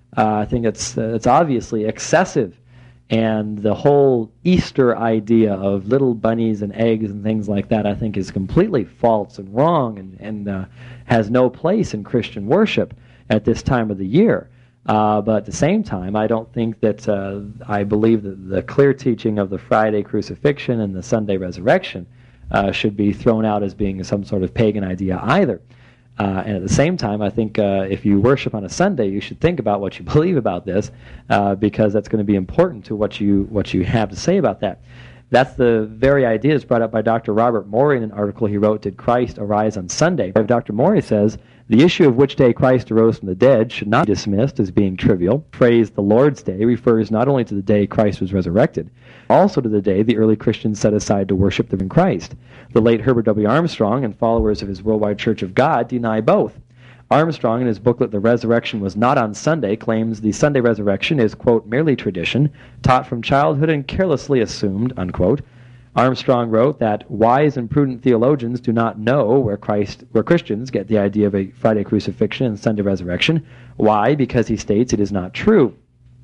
I think it's obviously excessive. And the whole Easter idea of little bunnies and eggs and things like that, I think, is completely false and wrong and has no place in Christian worship at this time of the year. But at the same time, I don't think that I believe that the clear teaching of the Friday crucifixion and the Sunday resurrection should be thrown out as being some sort of pagan idea either. And at the same time, I think if you worship on a Sunday, you should think about what you believe about this, because that's going to be important to what you have to say about that. That's the very idea that's brought up by Dr. Robert Morey in an article he wrote, Did Christ Arise on Sunday? Dr. Morey says, the issue of which day Christ arose from the dead should not be dismissed as being trivial. The phrase the Lord's Day refers not only to the day Christ was resurrected, also to the day the early Christians set aside to worship the Christ. The late Herbert W. Armstrong and followers of his Worldwide Church of God deny both. Armstrong, in his booklet The Resurrection Was Not on Sunday, claims the Sunday resurrection is, quote, merely tradition, taught from childhood and carelessly assumed, unquote. Armstrong wrote that wise and prudent theologians do not know where Christians get the idea of a Friday crucifixion and Sunday resurrection. Why? Because he states it is not true.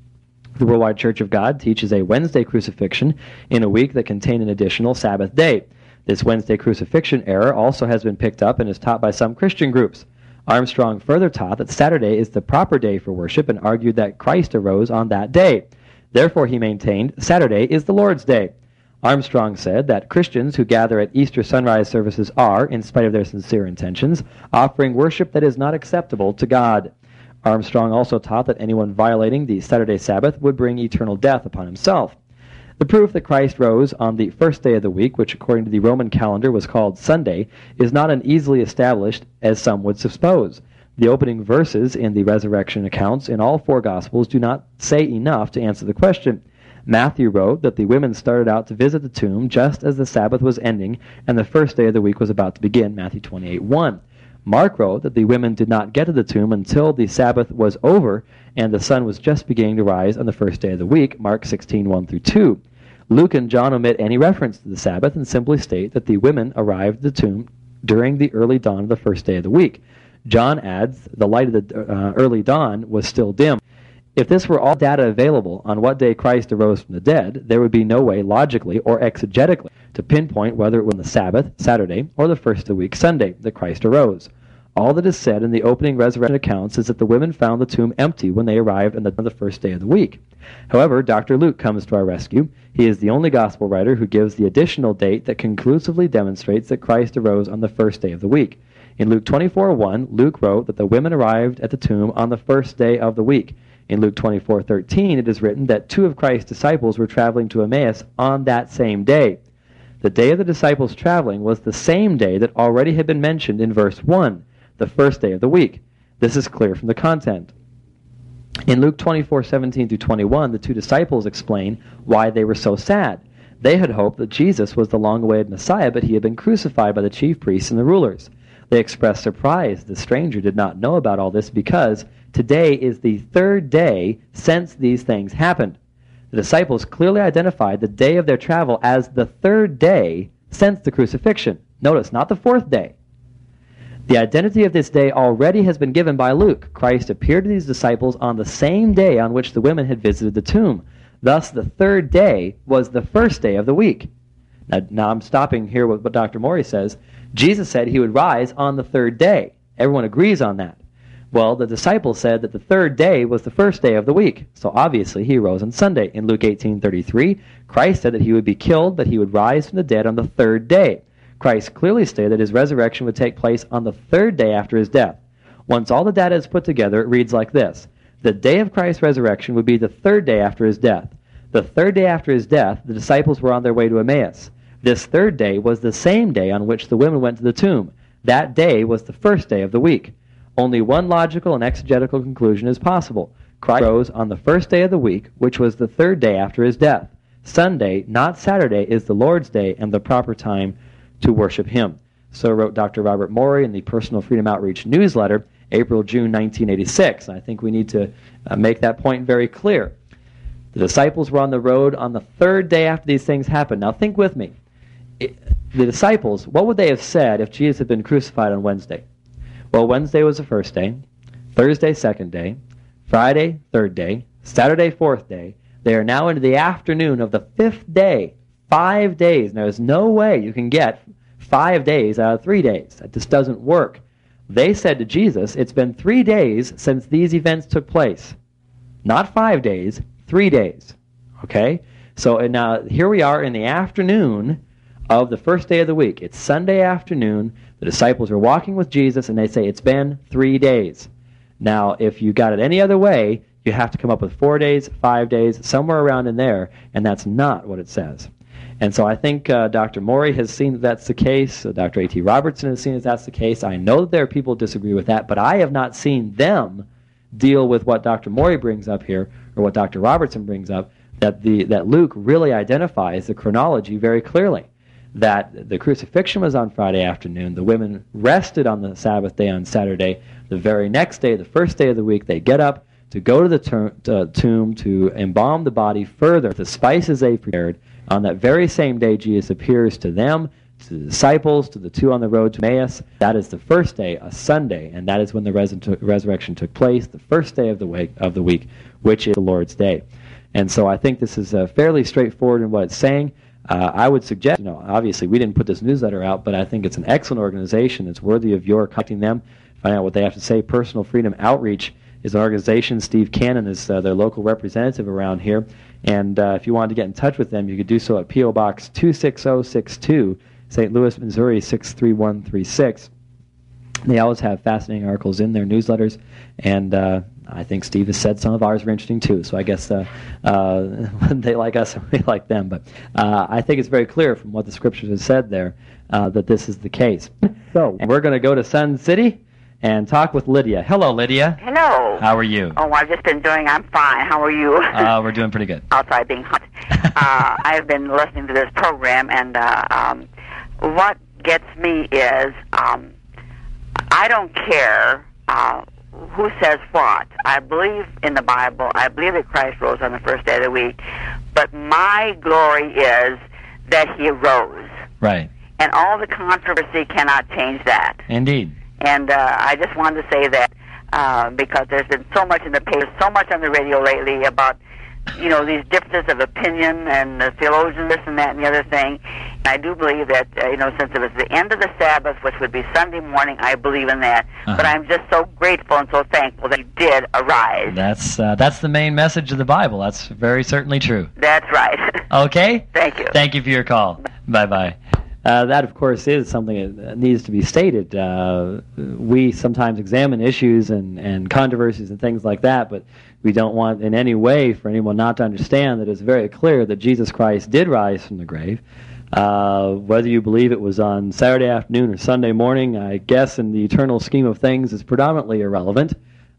The Worldwide Church of God teaches a Wednesday crucifixion in a week that contains an additional Sabbath day. This Wednesday crucifixion error also has been picked up and is taught by some Christian groups. Armstrong further taught that Saturday is the proper day for worship and argued that Christ arose on that day. Therefore, he maintained Saturday is the Lord's Day. Armstrong said that Christians who gather at Easter sunrise services are, in spite of their sincere intentions, offering worship that is not acceptable to God. Armstrong also taught that anyone violating the Saturday Sabbath would bring eternal death upon himself. The proof that Christ rose on the first day of the week, which according to the Roman calendar was called Sunday, is not as easily established as some would suppose. The opening verses in the resurrection accounts in all 4 Gospels do not say enough to answer the question. Matthew wrote that the women started out to visit the tomb just as the Sabbath was ending and the first day of the week was about to begin, Matthew 28:1. Mark wrote that the women did not get to the tomb until the Sabbath was over and the sun was just beginning to rise on the first day of the week, Mark 16:1-2. Luke and John omit any reference to the Sabbath and simply state that the women arrived at the tomb during the early dawn of the first day of the week. John adds the light of the early dawn was still dim. If this were all data available on what day Christ arose from the dead, there would be no way logically or exegetically to pinpoint whether it was the Sabbath, Saturday, or the first of the week, Sunday, that Christ arose. All that is said in the opening resurrection accounts is that the women found the tomb empty when they arrived on the first day of the week. However, Dr. Luke comes to our rescue. He is the only gospel writer who gives the additional date that conclusively demonstrates that Christ arose on the first day of the week. In Luke 24:1, Luke wrote that the women arrived at the tomb on the first day of the week. In Luke 24:13, it is written that 2 of Christ's disciples were traveling to Emmaus on that same day. The day of the disciples traveling was the same day that already had been mentioned in verse 1, the first day of the week. This is clear from the content. In Luke 24:17-21, the 2 disciples explain why they were so sad. They had hoped that Jesus was the long-awaited Messiah, but he had been crucified by the chief priests and the rulers. They expressed surprise the stranger did not know about all this because today is the 3rd day since these things happened. The disciples clearly identified the day of their travel as the 3rd day since the crucifixion. Notice, not the 4th day. The identity of this day already has been given by Luke. Christ appeared to these disciples on the same day on which the women had visited the tomb. Thus, the 3rd day was the first day of the week. Now I'm stopping here with what Dr. Morey says. Jesus said he would rise on the 3rd day. Everyone agrees on that. Well, the disciples said that the 3rd day was the first day of the week. So obviously he rose on Sunday. In Luke 18:33, Christ said that he would be killed, but he would rise from the dead on the 3rd day. Christ clearly stated that his resurrection would take place on the 3rd day after his death. Once all the data is put together, it reads like this. The day of Christ's resurrection would be the 3rd day after his death. The 3rd day after his death, the disciples were on their way to Emmaus. This 3rd day was the same day on which the women went to the tomb. That day was the first day of the week. Only one logical and exegetical conclusion is possible. Christ rose on the first day of the week, which was the third day after his death. Sunday, not Saturday, is the Lord's Day and the proper time to worship him. So wrote Dr. Robert Morey in the Personal Freedom Outreach newsletter, April-June 1986. And I think we need to make that point very clear. The disciples were on the road on the third day after these things happened. Now think with me. The disciples, what would they have said if Jesus had been crucified on Wednesday? Well, Wednesday was the first day, Thursday, second day, Friday, third day, Saturday, fourth day. They are now into the afternoon of the fifth day, 5 days. And there's no way you can get 5 days out of 3 days. That just doesn't work. They said to Jesus, it's been 3 days since these events took place. Not 5 days, 3 days. Okay? So and now here we are in the afternoon of the first day of the week. It's Sunday afternoon. The disciples are walking with Jesus, and they say, it's been 3 days. Now, if you got it any other way, you have to come up with 4 days, 5 days, somewhere around in there, and that's not what it says. And so I think Dr. Morey has seen that that's the case. Dr. A.T. Robertson has seen that that's the case. I know that there are people who disagree with that, but I have not seen them deal with what Dr. Morey brings up here, or what Dr. Robertson brings up, that Luke really identifies the chronology very clearly. That the crucifixion was on Friday afternoon. The women rested on the Sabbath day on Saturday. The very next day, the first day of the week, they get up to go to the tomb to embalm the body further. The spices they prepared. On that very same day, Jesus appears to them, to the disciples, to the two on the road to Emmaus. That is the first day, a Sunday, and that is when the resurrection took place, the first day of the week, which is the Lord's Day. And so I think this is fairly straightforward in what it's saying. I would suggest, obviously we didn't put this newsletter out, but I think it's an excellent organization. It's worthy of your contacting them, find out what they have to say. Personal Freedom Outreach is an organization. Steve Cannon is their local representative around here. And if you wanted to get in touch with them, you could do so at P.O. Box 26062, St. Louis, Missouri 63136. They always have fascinating articles in their newsletters, and I think Steve has said some of ours were interesting too, so I guess they like us and we like them. But I think it's very clear from what the Scriptures have said there that this is the case. So we're going to go to Sun City and talk with Lydia. Hello, Lydia. Hello. How are you? Oh, I've just been doing, I'm fine. How are you? We're doing pretty good. Outside being hot. I've been listening to this program, and what gets me is I don't care who says what. I believe in the Bible. I believe that Christ rose on the first day of the week. But my glory is that he rose. Right. And all the controversy cannot change that. Indeed. And I just wanted to say that because there's been so much in the papers, so much on the radio lately about, these differences of opinion and the theologians, this and that and the other thing. And I do believe that, since it was the end of the Sabbath, which would be Sunday morning, I believe in that. Uh-huh. But I'm just so grateful and so thankful that he did arise. That's the main message of the Bible. That's very certainly true. That's right. Okay? Thank you. Thank you for your call. Bye-bye. That, of course, is something that needs to be stated. We sometimes examine issues and controversies and things like that, but we don't want in any way for anyone not to understand that it's very clear that Jesus Christ did rise from the grave. Whether you believe it was on Saturday afternoon or Sunday morning, I guess in the eternal scheme of things is predominantly irrelevant.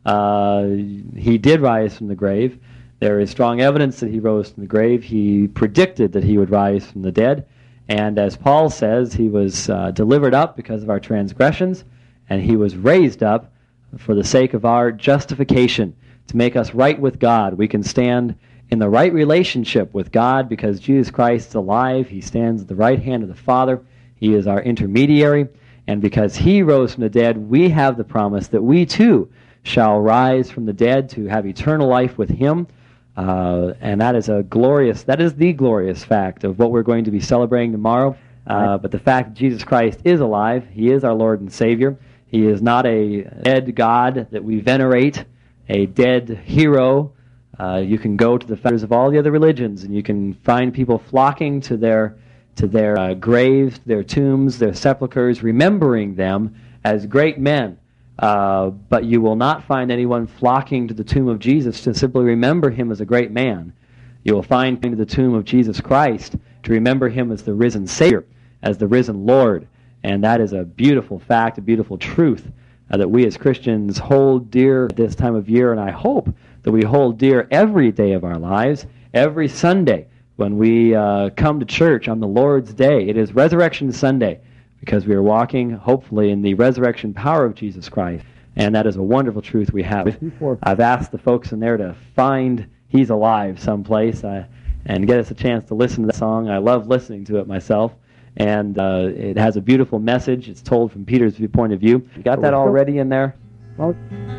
He did rise from the grave. There is strong evidence that he rose from the grave. He predicted that he would rise from the dead. And as Paul says, he was delivered up because of our transgressions, and he was raised up for the sake of our justification, to make us right with God. We can stand in the right relationship with God because Jesus Christ is alive. He stands at the right hand of the Father. He is our intermediary. And because he rose from the dead, we have the promise that we too shall rise from the dead to have eternal life with him. And that is the glorious fact of what we're going to be celebrating tomorrow. But the fact that Jesus Christ is alive, he is our Lord and Savior. He is not a dead God that we venerate, a dead hero. You can go to the founders of all the other religions, and you can find people flocking to their graves, their tombs, their sepulchres, remembering them as great men. But you will not find anyone flocking to the tomb of Jesus to simply remember him as a great man. You will find to the tomb of Jesus Christ to remember him as the risen Savior, as the risen Lord. And that is a beautiful fact, a beautiful truth that we as Christians hold dear at this time of year, and I hope that we hold dear every day of our lives, every Sunday when we come to church on the Lord's Day. It is Resurrection Sunday because we are walking, hopefully, in the resurrection power of Jesus Christ, and that is a wonderful truth we have. I've asked the folks in there to find He's Alive someplace and get us a chance to listen to the song. I love listening to it myself. And it has a beautiful message. It's told from Peter's point of view. You got that already in there? Well,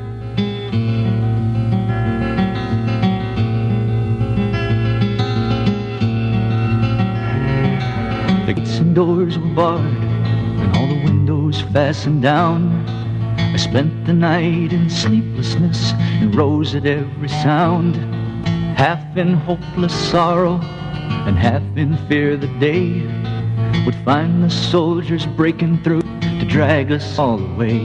the gates and doors were barred and all the windows fastened down. I spent the night in sleeplessness and rose at every sound, half in hopeless sorrow and half in fear that day would find the soldiers breaking through to drag us all away.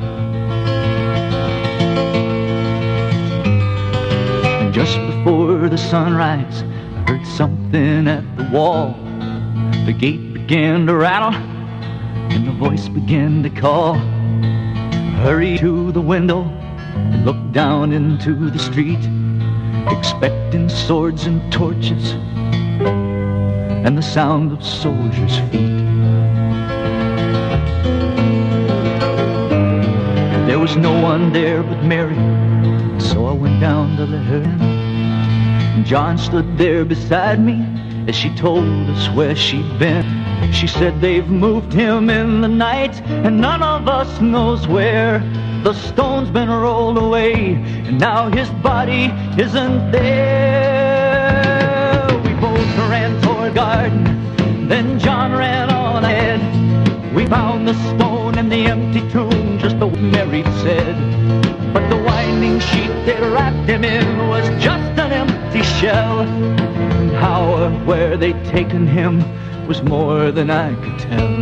And just before the sunrise, I heard something at the wall. The gate began to rattle and the voice began to call. I hurried to the window and looked down into the street, expecting swords and torches and the sound of soldiers' feet. There was no one there but Mary, so I went down to let her in. And John stood there beside me as she told us where she'd been. She said they've moved him in the night and none of us knows where. The stone's been rolled away and now his body isn't there. We both ran toward garden, then John ran on ahead. We found the stone and the empty tomb, just the way Mary said. But the winding sheet they wrapped him in was just an empty shell. And how or where they'd taken him was more than I could tell.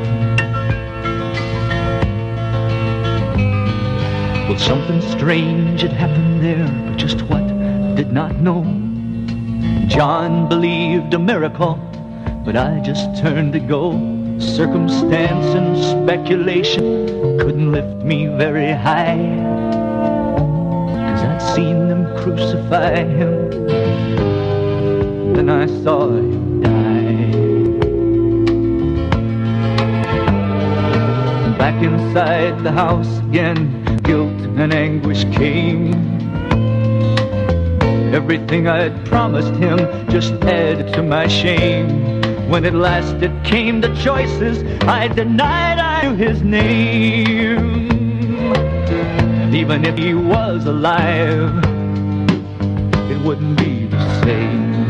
Well, something strange had happened there, but just what, I did not know. John believed a miracle, but I just turned to go. Circumstance and speculation couldn't lift me very high, 'cause I'd seen them crucify him, then I saw him die. Back inside the house again, guilt and anguish came. Everything I'd promised him just added to my shame. When at last it came to choices, I denied I knew his name. And even if he was alive, it wouldn't be the same.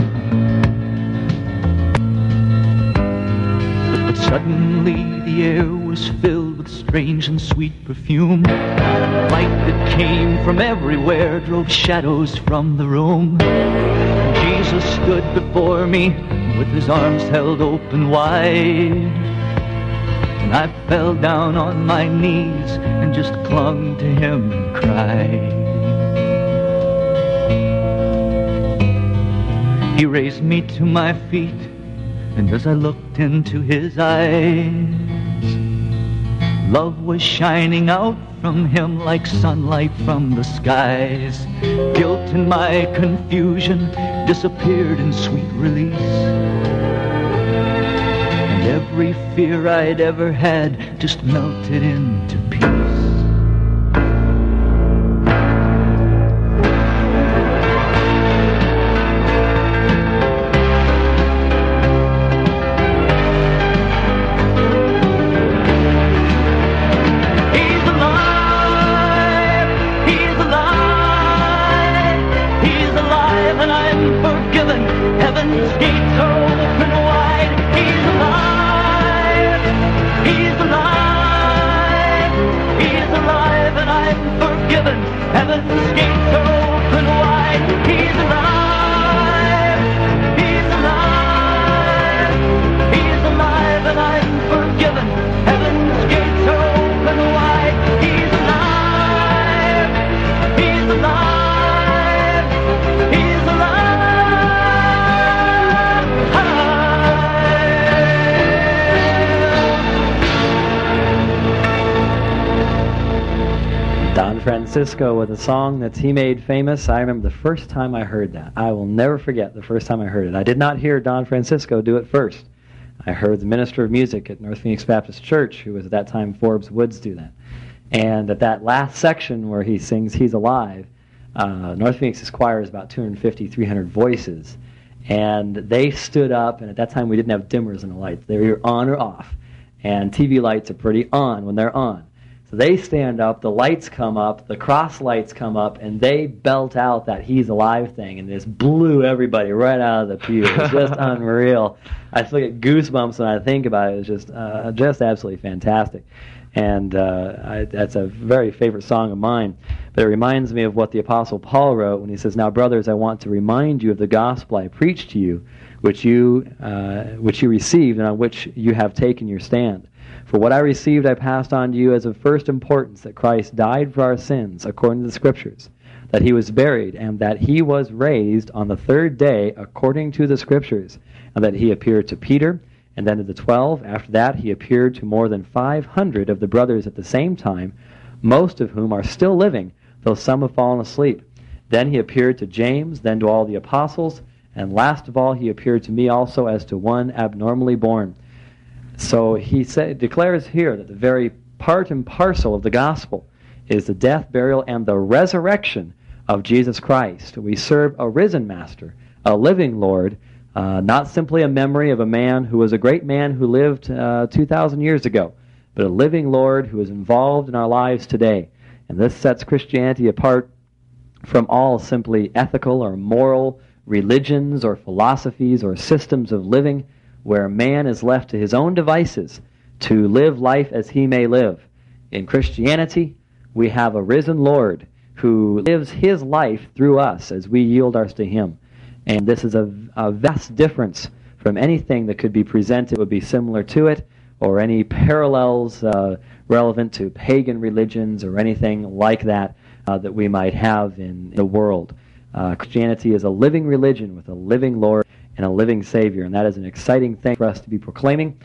But suddenly the air was filled with strange and sweet perfume. Light that came from everywhere drove shadows from the room. Jesus stood before me with his arms held open wide, and I fell down on my knees and just clung to him and cried. He raised me to my feet, and as I looked into his eyes, love was shining out from him like sunlight from the skies. Guilt and my confusion disappeared in sweet release, and every fear I'd ever had just melted into peace. Francisco with a song that he made famous. I remember the first time I heard that. I will never forget the first time I heard it. I did not hear Don Francisco do it first. I heard the minister of music at North Phoenix Baptist Church, who was at that time Forbes Woods, do that. And at that last section where he sings He's Alive, North Phoenix's choir is about 250, 300 voices. And they stood up, and at that time we didn't have dimmers in the lights. They were either on or off. And TV lights are pretty on when they're on. So they stand up, the lights come up, the cross lights come up, and they belt out that He's Alive thing, and this blew everybody right out of the pew. It was just unreal. I still get goosebumps when I think about it. It was just absolutely fantastic. And that's a very favorite song of mine. But it reminds me of what the Apostle Paul wrote when he says, "Now, brothers, I want to remind you of the gospel I preached to you, which you received and on which you have taken your stand. For what I received I passed on to you as of first importance, that Christ died for our sins, according to the Scriptures, that He was buried, and that He was raised on the third day, according to the Scriptures, and that He appeared to Peter, and then to the 12. After that He appeared to more than 500 of the brothers at the same time, most of whom are still living, though some have fallen asleep. Then He appeared to James, then to all the apostles, and last of all He appeared to me also as to one abnormally born." So he declares here that the very part and parcel of the gospel is the death, burial, and the resurrection of Jesus Christ. We serve a risen Master, a living Lord, not simply a memory of a man who was a great man who lived 2,000 years ago, but a living Lord who is involved in our lives today. And this sets Christianity apart from all simply ethical or moral religions or philosophies or systems of living, where man is left to his own devices to live life as he may live. In Christianity, we have a risen Lord who lives His life through us as we yield ours to Him. And this is a vast difference from anything that could be presented would be similar to it, or any parallels relevant to pagan religions or anything like that that we might have in the world. Christianity is a living religion with a living Lord and a living Savior, and that is an exciting thing for us to be proclaiming.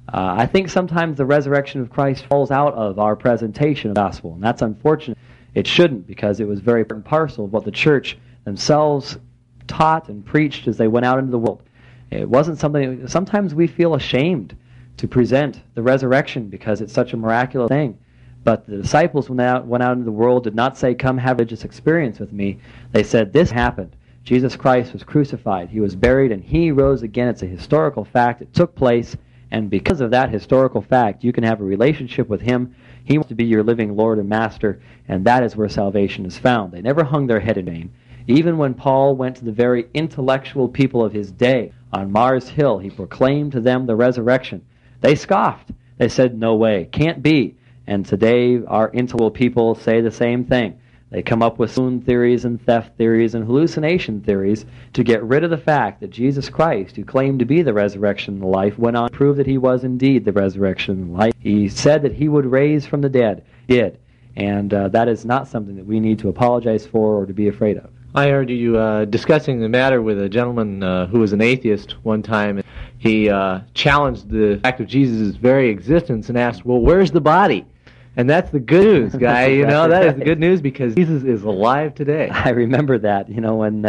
I think sometimes the resurrection of Christ falls out of our presentation of the gospel, and that's unfortunate. It shouldn't, because it was very part and parcel of what the church themselves taught and preached as they went out into the world. It wasn't something. Sometimes we feel ashamed to present the resurrection because it's such a miraculous thing. But the disciples, when they went out into the world, did not say, "Come have a religious experience with me." They said, "This happened. Jesus Christ was crucified, He was buried, and He rose again. It's a historical fact. It took place, and because of that historical fact, you can have a relationship with Him. He wants to be your living Lord and Master, and that is where salvation is found." They never hung their head in vain. Even when Paul went to the very intellectual people of his day on Mars Hill, he proclaimed to them the resurrection. They scoffed. They said, "No way, can't be." And today our intellectual people say the same thing. They come up with swoon theories and theft theories and hallucination theories to get rid of the fact that Jesus Christ, who claimed to be the resurrection and the life, went on to prove that He was indeed the resurrection and life. He said that He would raise from the dead. He did. And that is not something that we need to apologize for or to be afraid of. I heard you discussing the matter with a gentleman who was an atheist one time. He challenged the fact of Jesus' very existence and asked, "Well, where's the body?" And that's the good news, guy. You know, that is the good news, because Jesus is alive today. I remember that. You know, when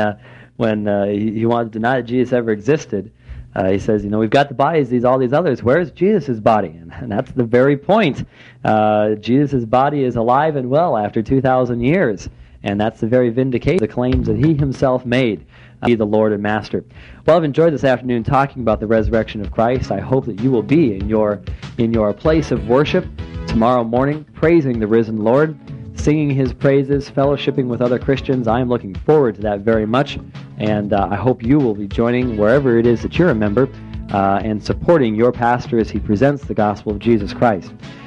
he wanted to deny that Jesus ever existed, he says, "You know, we've got the bodies, all these others. Where's Jesus' body?" And that's the very point. Jesus' body is alive and well after 2,000 years. And that's the very vindication of the claims that He Himself made, be the Lord and Master. Well, I've enjoyed this afternoon talking about the resurrection of Christ. I hope that you will be in your place of worship tomorrow morning, praising the risen Lord, singing His praises, fellowshipping with other Christians. I am looking forward to that very much, and I hope you will be joining wherever it is that you're a member and supporting your pastor as he presents the gospel of Jesus Christ.